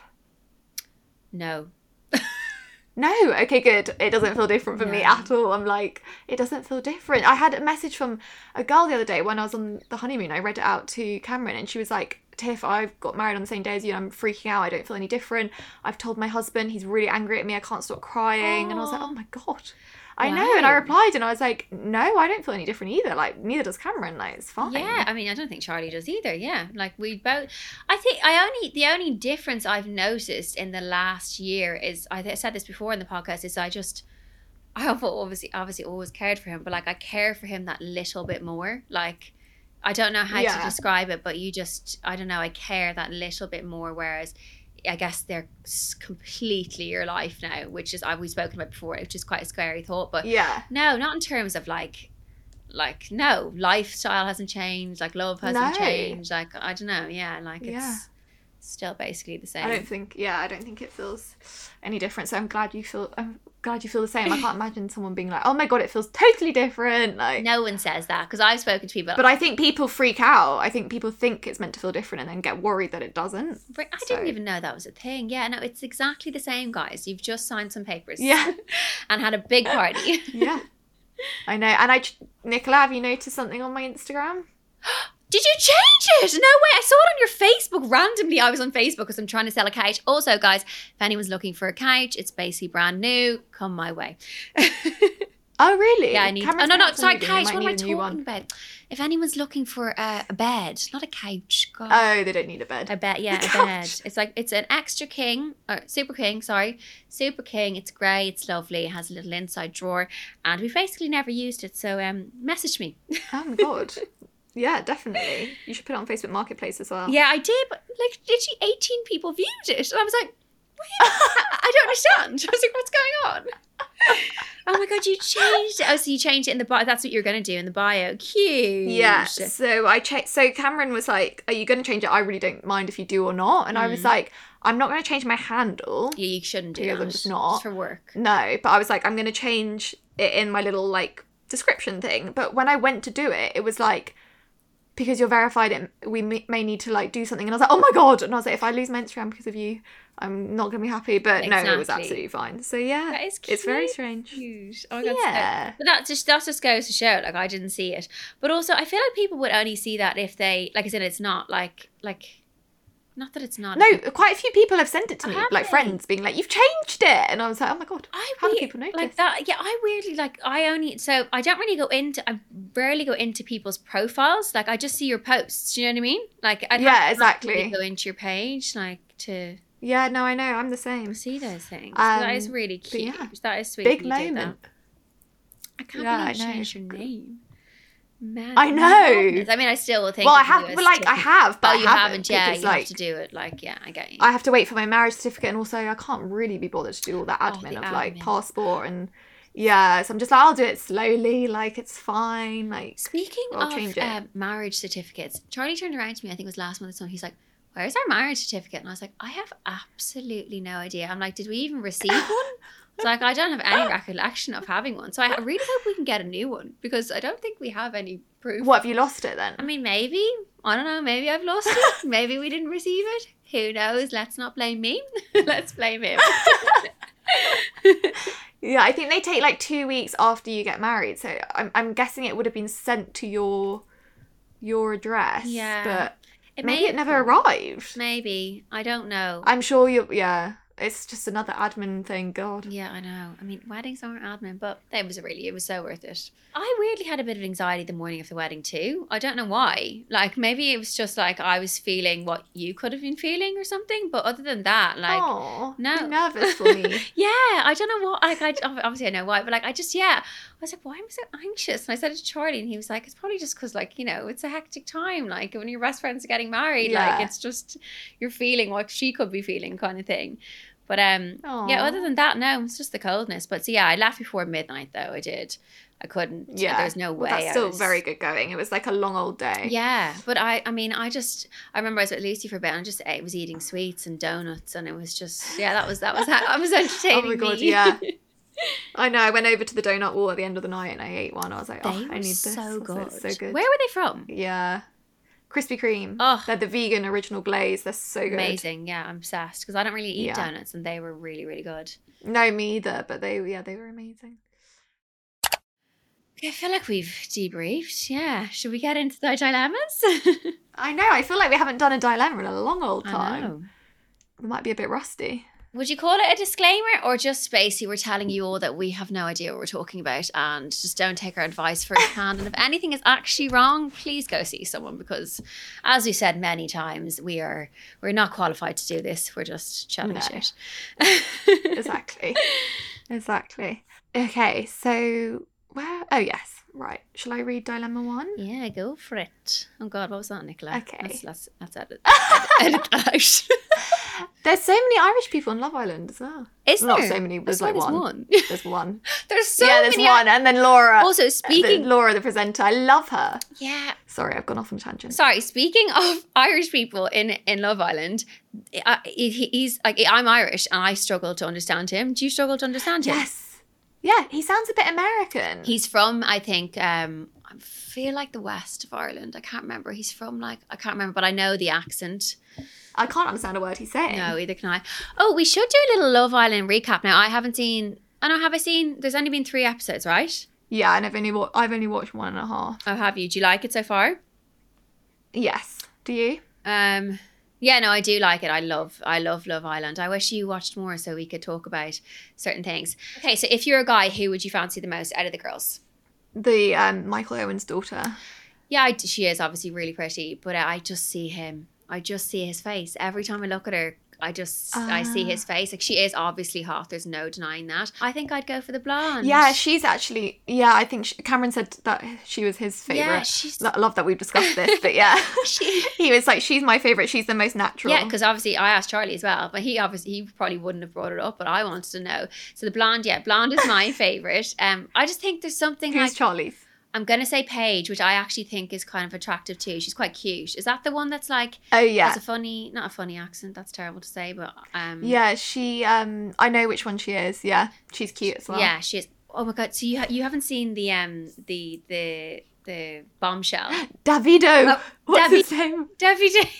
No. No, okay, good. It doesn't feel different for me No. at all. I'm like, it doesn't feel different. I had a message from a girl the other day when I was on the honeymoon. I read it out to Cameron and she was like, Tiff, I've got married on the same day as you. I'm freaking out. I don't feel any different. I've told my husband, he's really angry at me. I can't stop crying. Aww. And I was like, oh my God. I know. And I Wow. replied and I was like, no, I don't feel any different either. Like, neither does Cameron. Like, it's fine. Yeah, I mean, I don't think Charlie does either. Yeah, like we both. I think I only the only difference I've noticed in the last year is I th- said this before in the podcast is I just I've obviously obviously always cared for him, but like I care for him that little bit more. Like I don't know how Yeah. to describe it, but you just I don't know. I care that little bit more, whereas. I guess they're s- completely your life now, which is I've we've spoken about before, which is quite a scary thought. But Yeah. no, not in terms of like, like no, lifestyle hasn't changed, like love hasn't No. changed, like I don't know, yeah, like it's Yeah. still basically the same. I don't think, yeah, I don't think it feels any different. So I'm glad you feel, I'm glad you feel the same. I can't imagine someone being like, oh my God, it feels totally different. Like, No one says that because I've spoken to people. but I think people freak out. I think people think it's meant to feel different and then get worried that it doesn't. I so- didn't even know that was a thing. Yeah, no, it's exactly the same, guys. You've just signed some papers, Yeah. and had a big party. Yeah. I know. And I, Nicola, have you noticed something on my Instagram? Did you change it? No way. I saw it on your Facebook randomly. I was on Facebook because I'm trying to sell a couch. Also, guys, if anyone's looking for a couch, it's basically brand new. Come my way. Oh, really? Yeah, I need. Cameron's Oh no, no, parents are sorry, moving, they couch. might What am I need a new talking one. about? If anyone's looking for uh, a bed, not a couch. God. Oh, they don't need a bed. A bed, yeah, A a couch. bed. It's like it's an extra king, or super king. Sorry, super king. It's grey. It's lovely. It has a little inside drawer, and we've basically never used it. So, um, message me. Oh my God. Yeah, definitely. You should put it on Facebook Marketplace as well. Yeah, I did, but like literally eighteen people viewed it, and I was like, what? I, I don't understand. I was like, what's going on? Oh my God, you changed it. Oh, so you changed it in the bio. That's what you're going to do in the bio. Cute. Yeah, so I checked. So Cameron was like, "Are you going to change it? I really don't mind if you do or not." And I was like, "I'm not going to change my handle. Yeah, you shouldn't do Because that. I'm just not. It's for work. No, but I was like, I'm going to change it in my little like description thing." But when I went to do it, it was like, because you're verified, it we may may need to like do something. And I was like, "Oh my God!" And I was like, "If I lose my Instagram because of you, I'm not going to be happy." But no, it was Exactly. absolutely fine. So yeah, That is it's very cute. strange. Oh my God, so- Yeah. but that just that just goes to show, like I didn't see it. But also, I feel like people would only see that if they, like I said, it's not like like, not that it's not. No, quite a few people have sent it to me, Have like they? friends being like, "You've changed it," and I was like, "Oh my God, I how do weir- people notice?" like that. Yeah, I weirdly like. I only so I don't really go into. I rarely go into people's profiles. Like I just see your posts. Do you know what I mean? Like I'd Yeah, have to exactly. actively go into your page like to Yeah, no, I know, I'm the same. see those things. Um, that is really but cute. yeah, That is sweet. Big that you did that. moment. I can't Yeah, believe you I know. changed your name. Man, I know. madness. I mean, I still will think. Well, I of you have, as well, like I Tiffany. have, but Oh, I you haven't, haven't. Yeah, because, you like, have to do it. Like, yeah, I get you. I have to wait for my marriage certificate, and also I can't really be bothered to do all that Oh, admin the of like admin. passport and yeah. So I'm just like, I'll do it slowly. Like it's fine. Like Speaking I'll of change it. um, marriage certificates, Charlie turned around to me, I think it was last month or something. He's like, "Where's our marriage certificate?" And I was like, "I have absolutely no idea." I'm like, "Did we even receive one?" I was like, "I don't have any recollection of having one." So I really hope we can get a new one because I don't think we have any proof. what have you lost it then? I mean, maybe. I don't know. Maybe I've lost it. Maybe we didn't receive it. Who knows? Let's not blame me. Let's blame him. Yeah, I think they take like two weeks after you get married. So I'm I'm guessing it would have been sent to your your address. Yeah. But It maybe may it have never come. arrived. Maybe. I don't know. I'm sure you. Yeah, it's just another admin thing. God. Yeah, I know. I mean, weddings aren't admin, but it was really, it was so worth it. I weirdly had a bit of anxiety the morning of the wedding too. I don't know why. Like, maybe it was just like I was feeling what you could have been feeling or something. But other than that, like, oh, no. you're nervous for me. yeah, I don't know what. Like, I obviously I know why, but like, I just yeah, I was like, why am I so anxious? And I said it to Charlie, and he was like, it's probably just because like you know it's a hectic time. Like when your best friends are getting married, Yeah. like it's just you're feeling what she could be feeling, kind of thing. But um, Aw. yeah, other than that, no, it's just the coldness. But so yeah, I left before midnight though. I did. I couldn't. Yeah. There's no way. Well, that's I still was- very good going. It was like a long old day. Yeah, but I, I mean, I just, I remember I was with Lucy for a bit and I just ate, was eating sweets and donuts and it was just, yeah, that was, that was how I was entertaining Oh my God, me. yeah. I know. I went over to the donut wall at the end of the night and I ate one. I was like, They oh, were I need this. so Also, good. it's so good. Where were they from? Yeah. Krispy Kreme. Oh. They're the vegan original glaze. They're so good. Amazing. Yeah, I'm obsessed because I don't really eat Yeah. donuts and they were really, really good. No, me either. But they, yeah, they were amazing. Okay, I feel like we've debriefed. Yeah. Should we get into the dilemmas? I know. I feel like we haven't done a dilemma in a long old I time. know. We might be a bit rusty. Would you call it a disclaimer or just basically we're telling you all that we have no idea what we're talking about and just don't take our advice firsthand? And if anything is actually wrong, please go see someone because, as we said many times, we are we're not qualified to do this. We're just chatting No. shit. Exactly. Exactly. Okay, so where? Oh yes, right. Shall I read dilemma one? Yeah, go for it. Oh God, what was that, Nicola? Okay. let's let's, let's edit, edit, edit that out. There's so many Irish people on Love Island as well. Is Not there? so many. I There's swear like there's one. one. There's one. There's so yeah, there's many. one, and then Laura. Also, the- speaking, Laura, the presenter. I love her. yeah. Sorry, I've gone off on a tangent. Sorry, speaking of Irish people in in Love Island, I, he, he's like I'm Irish and I struggle to understand him. Do you struggle to understand him? Yes. Yeah, he sounds a bit American. He's from, I think, um, I feel like the west of Ireland. I can't remember. He's from like I can't remember, but I know the accent. I can't understand a word he's saying. No, either can I. Oh, we should do a little Love Island recap now. I haven't seen. I know. Have I seen? There's only been three episodes, right? Yeah, and I've only wa- I've only watched one and a half. Oh, have you? Do you like it so far? Yes. Do you? Um, yeah, no, I do like it. I love, I love Love Island. I wish you watched more so we could talk about certain things. Okay, so if you're a guy, who would you fancy the most out of the girls? The um, Michael Owen's daughter. Yeah, I, she is obviously really pretty, but I just see him. I just see his face every time I look at her. I just, I see his face. Like she is obviously hot. There's no denying that. I think I'd go for the blonde. Yeah, she's actually. Yeah, I think she, Cameron said that she was his favorite. Yeah, she's- I love that we've discussed this, but yeah, She- he was like, she's my favorite. She's the most natural. Yeah, because obviously I asked Charlie as well, but he obviously he probably wouldn't have brought it up, but I wanted to know. So the blonde, yeah, blonde is my favorite. Um, I just think there's something who's like Charlie's? I'm gonna say Paige, which I actually think is kind of attractive too. She's quite cute. Is that the one that's like Oh yeah, has a funny, not a funny accent? That's terrible to say, but um, yeah. She. Um, I know which one she is. Yeah, she's cute as well. yeah, she is. Oh my god! So you ha- you haven't seen the um the the the bombshell? Davido. Oh, What's Davi- his name? Davide.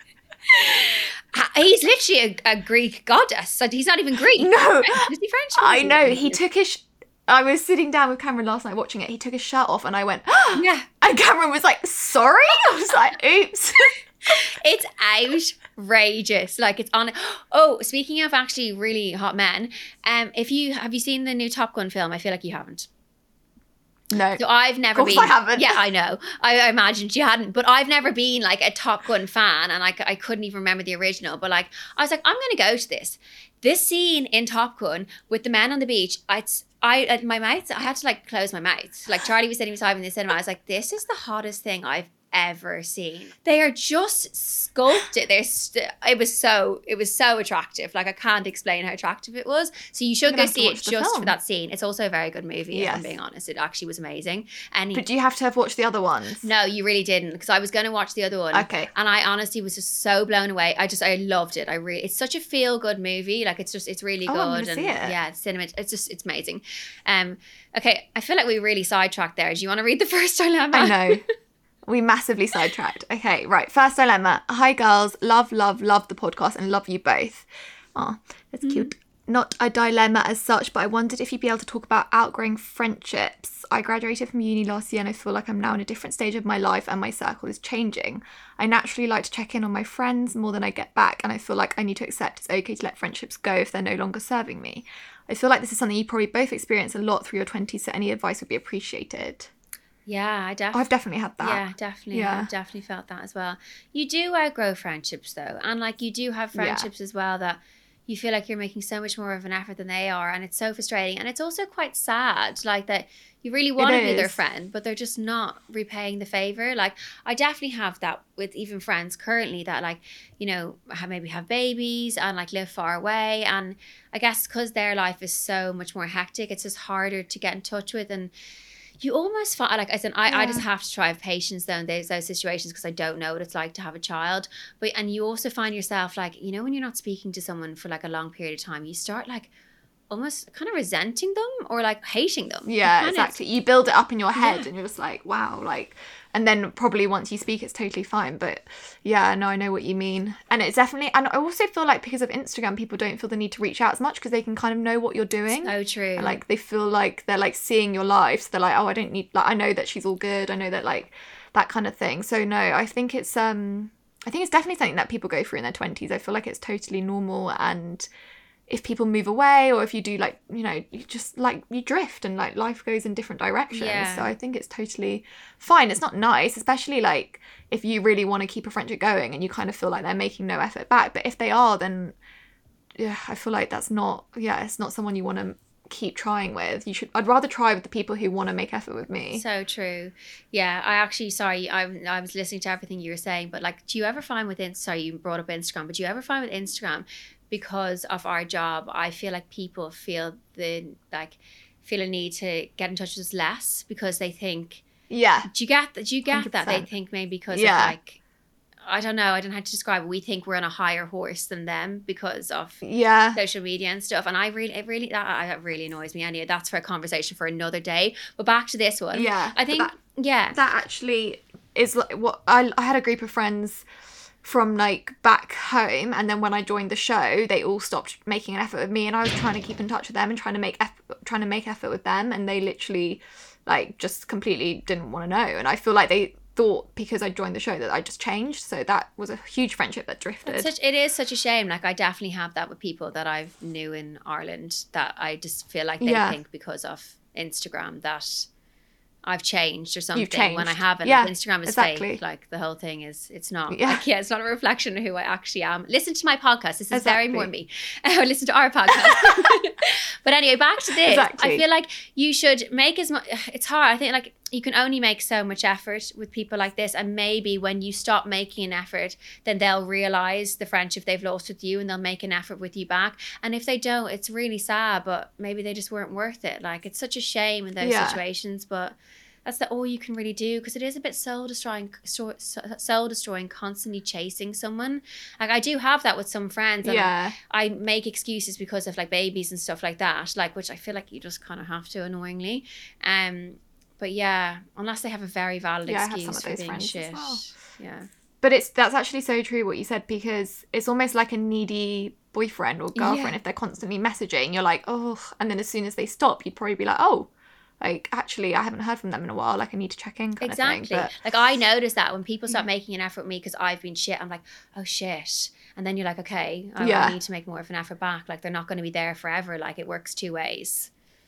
He's literally a, a Greek goddess. So he's not even Greek. No, Is he French? I know. He took his. Sh- I was sitting down with Cameron last night watching it. He took his shirt off, and I went, Yeah. And Cameron was like, "Sorry." I was like, "Oops." It's outrageous. Like it's on. Oh, speaking of actually really hot men, um, if you have you seen the new Top Gun film? I feel like you haven't. No. So I've never Of course been. I haven't. Yeah, I know. I, I imagined you hadn't, but I've never been like a Top Gun fan, and I, c- I couldn't even remember the original. But like, I was like, I'm going to go to this. This scene in Top Gun with the men on the beach, I, I, uh, my mouth, I had to like close my mouth. Like Charlie was sitting beside me in the cinema. I was like, this is the hottest thing I've ever seen. They are just sculpted. They're st- it was so it was so attractive. Like I can't explain how attractive it was. So you should I'm go gonna have to see it watch the just film. for that scene. It's also a very good movie. If I'm Yes. being honest, it actually was amazing. And he, But do you have to have watched the other ones? no, you really didn't, because I was going to watch the other one. Okay. And I honestly was just so blown away. I just I loved it. I really it's such a feel good movie. Like it's just it's really Oh, good. I'm gonna and see it. yeah, it's cinema. It's just it's amazing. Um. Okay, I feel like we really sidetracked there. Do you want to read the first dilemma? I know. We massively sidetracked. Okay, right. First dilemma. Hi, girls. Love, love, love the podcast and love you both. Oh, that's cute. Not a dilemma as such, but I wondered if you'd be able to talk about outgrowing friendships. I graduated from uni last year and I feel like I'm now in a different stage of my life and my circle is changing. I naturally like to check in on my friends more than I get back, and I feel like I need to accept it's okay to let friendships go if they're no longer serving me. I feel like this is something you probably both experience a lot through your twenties, so any advice would be appreciated. Yeah, I Oh, definitely. I've definitely had that. Yeah, definitely. Yeah. I've definitely felt that as well. You do outgrow friendships though, and like you do have Yeah. friendships as well that you feel like you're making so much more of an effort than they are, and it's so frustrating. And it's also quite sad, like that you really want to be their friend, but they're just not repaying the favor. Like I definitely have that with even friends currently that like, you know, have, maybe have babies and like live far away. And I guess because their life is so much more hectic, it's just harder to get in touch with. And you almost find, like I said, I, yeah. I just have to try have patience though in those, those situations because I don't know what it's like to have a child. But and you also find yourself like, you know, when you're not speaking to someone for like a long period of time, you start like almost kind of resenting them or like hating them. Yeah, exactly. Of, you build it up in your head yeah. and you're just like, wow, like, and then probably once you speak, it's totally fine. But yeah, no, I know what you mean. And it's definitely, and I also feel like because of Instagram, people don't feel the need to reach out as much because they can kind of know what you're doing. So true. And like they feel like they're like seeing your life. So they're like, oh, I don't need, like, I know that she's all good. I know that like that kind of thing. So no, I think it's, um, I think it's definitely something that people go through in their twenties. I feel like it's totally normal. And if people move away or if you do like, you know, you just like you drift and like life goes in different directions. Yeah. So I think it's totally fine. It's not nice, especially like if you really want to keep a friendship going and you kind of feel like they're making no effort back. But if they are, then yeah, I feel like that's not, yeah, it's not someone you want to keep trying with. You should, I'd rather try with the people who want to make effort with me. So true. Yeah, I actually, sorry, I, I was listening to everything you were saying, but like, do you ever find with, sorry, you brought up Instagram, but do you ever find with Instagram, because of our job, I feel like people feel the like feel a need to get in touch with us less because they think, yeah. Do you get that? Do you get one hundred percent that? They think maybe because yeah. of like, I don't know, I don't know how to describe it. We think we're on a higher horse than them because of yeah. social media and stuff. And I really, it really, that, that really annoys me. Anyway, that's for a conversation for another day. But back to this one. Yeah. I think, that, yeah. That actually is like what I, I had a group of friends from like back home, and then when I joined the show they all stopped making an effort with me, and I was trying to keep in touch with them and trying to make effort, trying to make effort with them, and they literally like just completely didn't want to know. And I feel like they thought because I joined the show that I just changed, so that was a huge friendship that drifted. Such, it is such a shame. Like I definitely have that with people that I've knew in Ireland that I just feel like they yeah. think because of Instagram that I've changed or something changed. when I haven't. Yeah, like Instagram is exactly. fake. Like the whole thing is, it's not. Yeah. Like, yeah, it's not a reflection of who I actually am. Listen to my podcast. This is exactly. very more me. Or listen to our podcast. But anyway, back to this. Exactly. I feel like you should make as much. It's hard. I think like you can only make so much effort with people like this, and maybe when you stop making an effort, then they'll realize the friendship they've lost with you, and they'll make an effort with you back. And if they don't, it's really sad. But maybe they just weren't worth it. Like it's such a shame in those yeah. situations, but. That's the all you can really do, because it is a bit soul destroying, soul destroying, constantly chasing someone. Like I do have that with some friends, and yeah. I make excuses because of like babies and stuff like that, like which I feel like you just kind of have to annoyingly. Um, but yeah, unless they have a very valid yeah, excuse for being shit. Well. Yeah, but it's that's actually so true what you said, because it's almost like a needy boyfriend or girlfriend Yeah. if they're constantly messaging. You're like, oh, and then as soon as they stop, you'd probably be like, oh. Like, actually, I haven't heard from them in a while. Like, I need to check in kind exactly. of thing. But like, I notice that when people start making an effort with me because I've been shit, I'm like, oh, shit. And then you're like, okay, I yeah. need to make more of an effort back. Like, they're not going to be there forever. Like, it works two ways.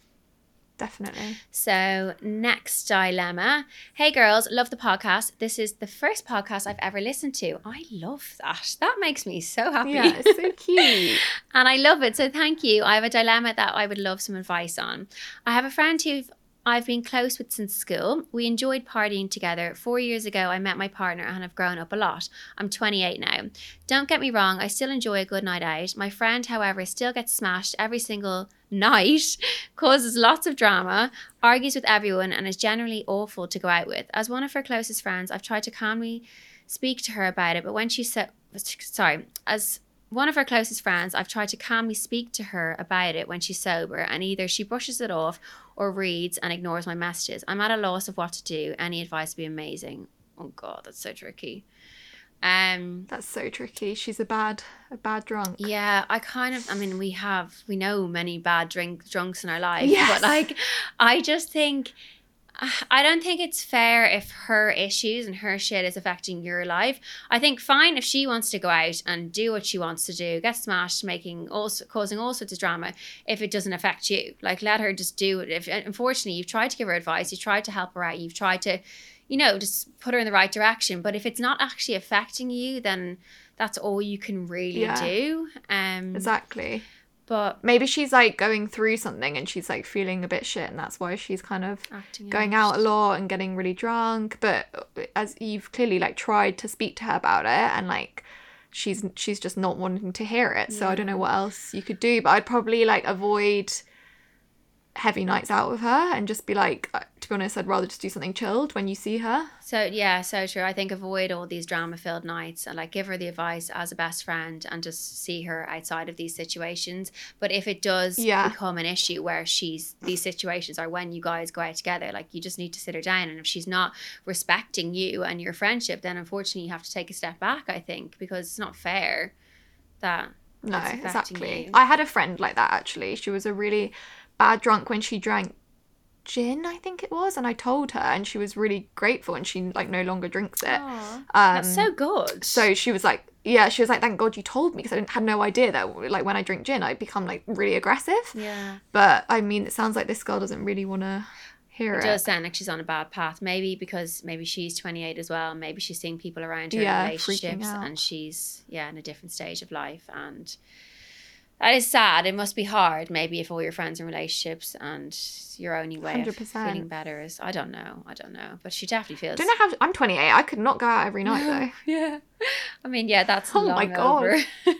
Definitely. So, next dilemma. Hey, girls, love the podcast. This is the first podcast I've ever listened to. I love that. That makes me so happy. Yeah, it's so cute. And I love it. So, thank you. I have a dilemma that I would love some advice on. I have a friend who I've been close with since school. We enjoyed partying together. Four years ago, I met my partner and have grown up a lot. I'm twenty-eight now. Don't get me wrong, I still enjoy a good night out. My friend, however, still gets smashed every single night, causes lots of drama, argues with everyone, and is generally awful to go out with. As one of her closest friends, I've tried to calmly speak to her about it, but when she said, sorry, as one of her closest friends, I've tried to calmly speak to her about it when she's sober, and either she brushes it off or reads and ignores my messages. I'm at a loss of what to do. Any advice would be amazing. Oh God, that's so tricky. Um, That's so tricky. She's a bad, a bad drunk. Yeah, I kind of, I mean, we have, we know many bad drink drunks in our life, Yes. but like, I just think, I don't think it's fair if her issues and her shit is affecting your life. I think fine if she wants to go out and do what she wants to do, get smashed, making all, causing all sorts of drama, if it doesn't affect you. Like, let her just do it. If unfortunately you've tried to give her advice, you've tried to help her out, you've tried to, you know, just put her in the right direction. But if it's not actually affecting you, then that's all you can really Yeah. do. Um, Exactly. But Maybe she's like going through something and she's like feeling a bit shit, and that's why she's kind of acting going out a lot and getting really drunk. But as you've clearly like tried to speak to her about it, and like she's she's just not wanting to hear it. So I don't know what else you could do, but I'd probably like avoid heavy nights out with her and just be like, uh, to be honest, I'd rather just do something chilled when you see her. So yeah, so true. I think avoid all these drama-filled nights and like give her the advice as a best friend and just see her outside of these situations. But if it does Yeah. become an issue where she's these situations are when you guys go out together, like you just need to sit her down. And if she's not respecting you and your friendship, then unfortunately you have to take a step back, I think, because it's not fair that No, it's affecting exactly. you. I had a friend like that actually. She was a really bad drunk when she drank gin, I think it was, and I told her, and she was really grateful, and she like no longer drinks it. Aw, Um, that's so good. So she was like, yeah, she was like, thank God you told me, because I didn't, had no idea that like when I drink gin, I become like really aggressive. Yeah. But I mean, it sounds like this girl doesn't really want to hear It it. does sound like she's on a bad path. Maybe because maybe she's twenty-eight as well. Maybe she's seeing people around her Yeah, in freaking relationships out. and she's, yeah, in a different stage of life. And that is sad. It must be hard maybe if all your friends are in relationships and your only way one hundred of percent. feeling better is, I don't know. I don't know. But she definitely feels. I don't know how, I'm twenty-eight. I could not go out every night though. Yeah. I mean, yeah, that's Oh long my God. over.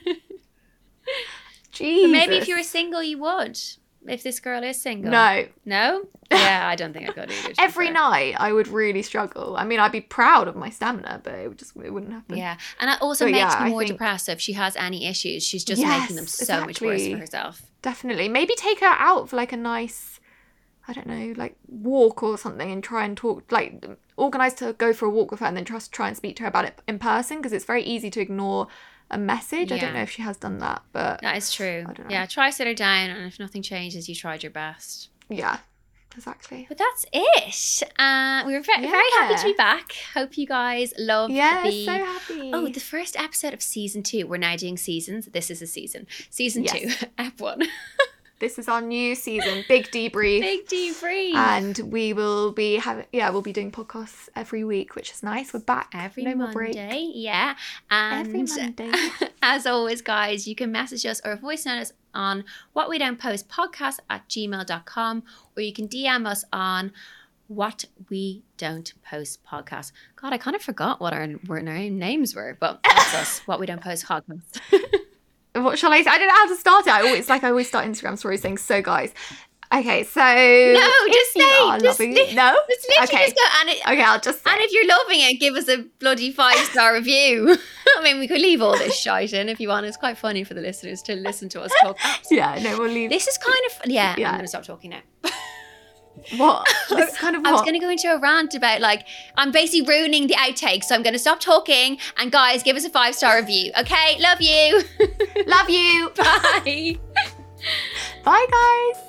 Jesus. But maybe if you were single, you would. If this girl is single. No. No? Yeah, I don't think I could either. to be Every fair. night I would really struggle. I mean, I'd be proud of my stamina, but it would just it wouldn't happen. Yeah, and it also But makes yeah, me I more think- depressed. So if she has any issues, she's just Yes, making them so much worse exactly. for herself. Definitely. Maybe take her out for like a nice, I don't know, like walk or something, and try and talk, like organise to go for a walk with her and then just try and speak to her about it in person, because it's very easy to ignore a message. I Yeah. don't know if she has done that, but That is true. I don't know. Yeah, try sit her down, and if nothing changes, you tried your best. yeah, exactly. But that's it. Uh, we were very, very happy to be Yeah. back. Hope you guys love Yeah, the. so happy. Oh, the first episode of season two. We're now doing seasons. This is a season. Season Yes. two, Ep one. This is our new season, big debrief. Big debrief. And we will be having, yeah, we'll be doing podcasts every week, which is nice. We're back. Every no more break. Monday, yeah. And Every Monday. as always, guys, you can message us or voice note us on what we don't post podcast at gmail dot com, or you can D M us on what we don't post podcast. God, I kind of forgot what our, what our names were, but that's us. What we don't post podcast. What shall I say? I don't know how to start it. I always, like I always start Instagram stories saying, so guys. Okay, so. No, if just you say. are Just, loving li- it. No? just literally Okay. just go. And, it, Okay, I'll just say. and if you're loving it, give us a bloody five star review. I mean, we could leave all this shite in if you want. It's quite funny for the listeners to listen to us talk. Yeah, no, we'll leave. This is kind of yeah. Yeah. I'm gonna stop talking now. What? This is kind of I was what? going to go into a rant about like I'm basically ruining the outtakes, so I'm going to stop talking. And guys, give us a five star review, okay? Love you. Love you. Bye. Bye, guys.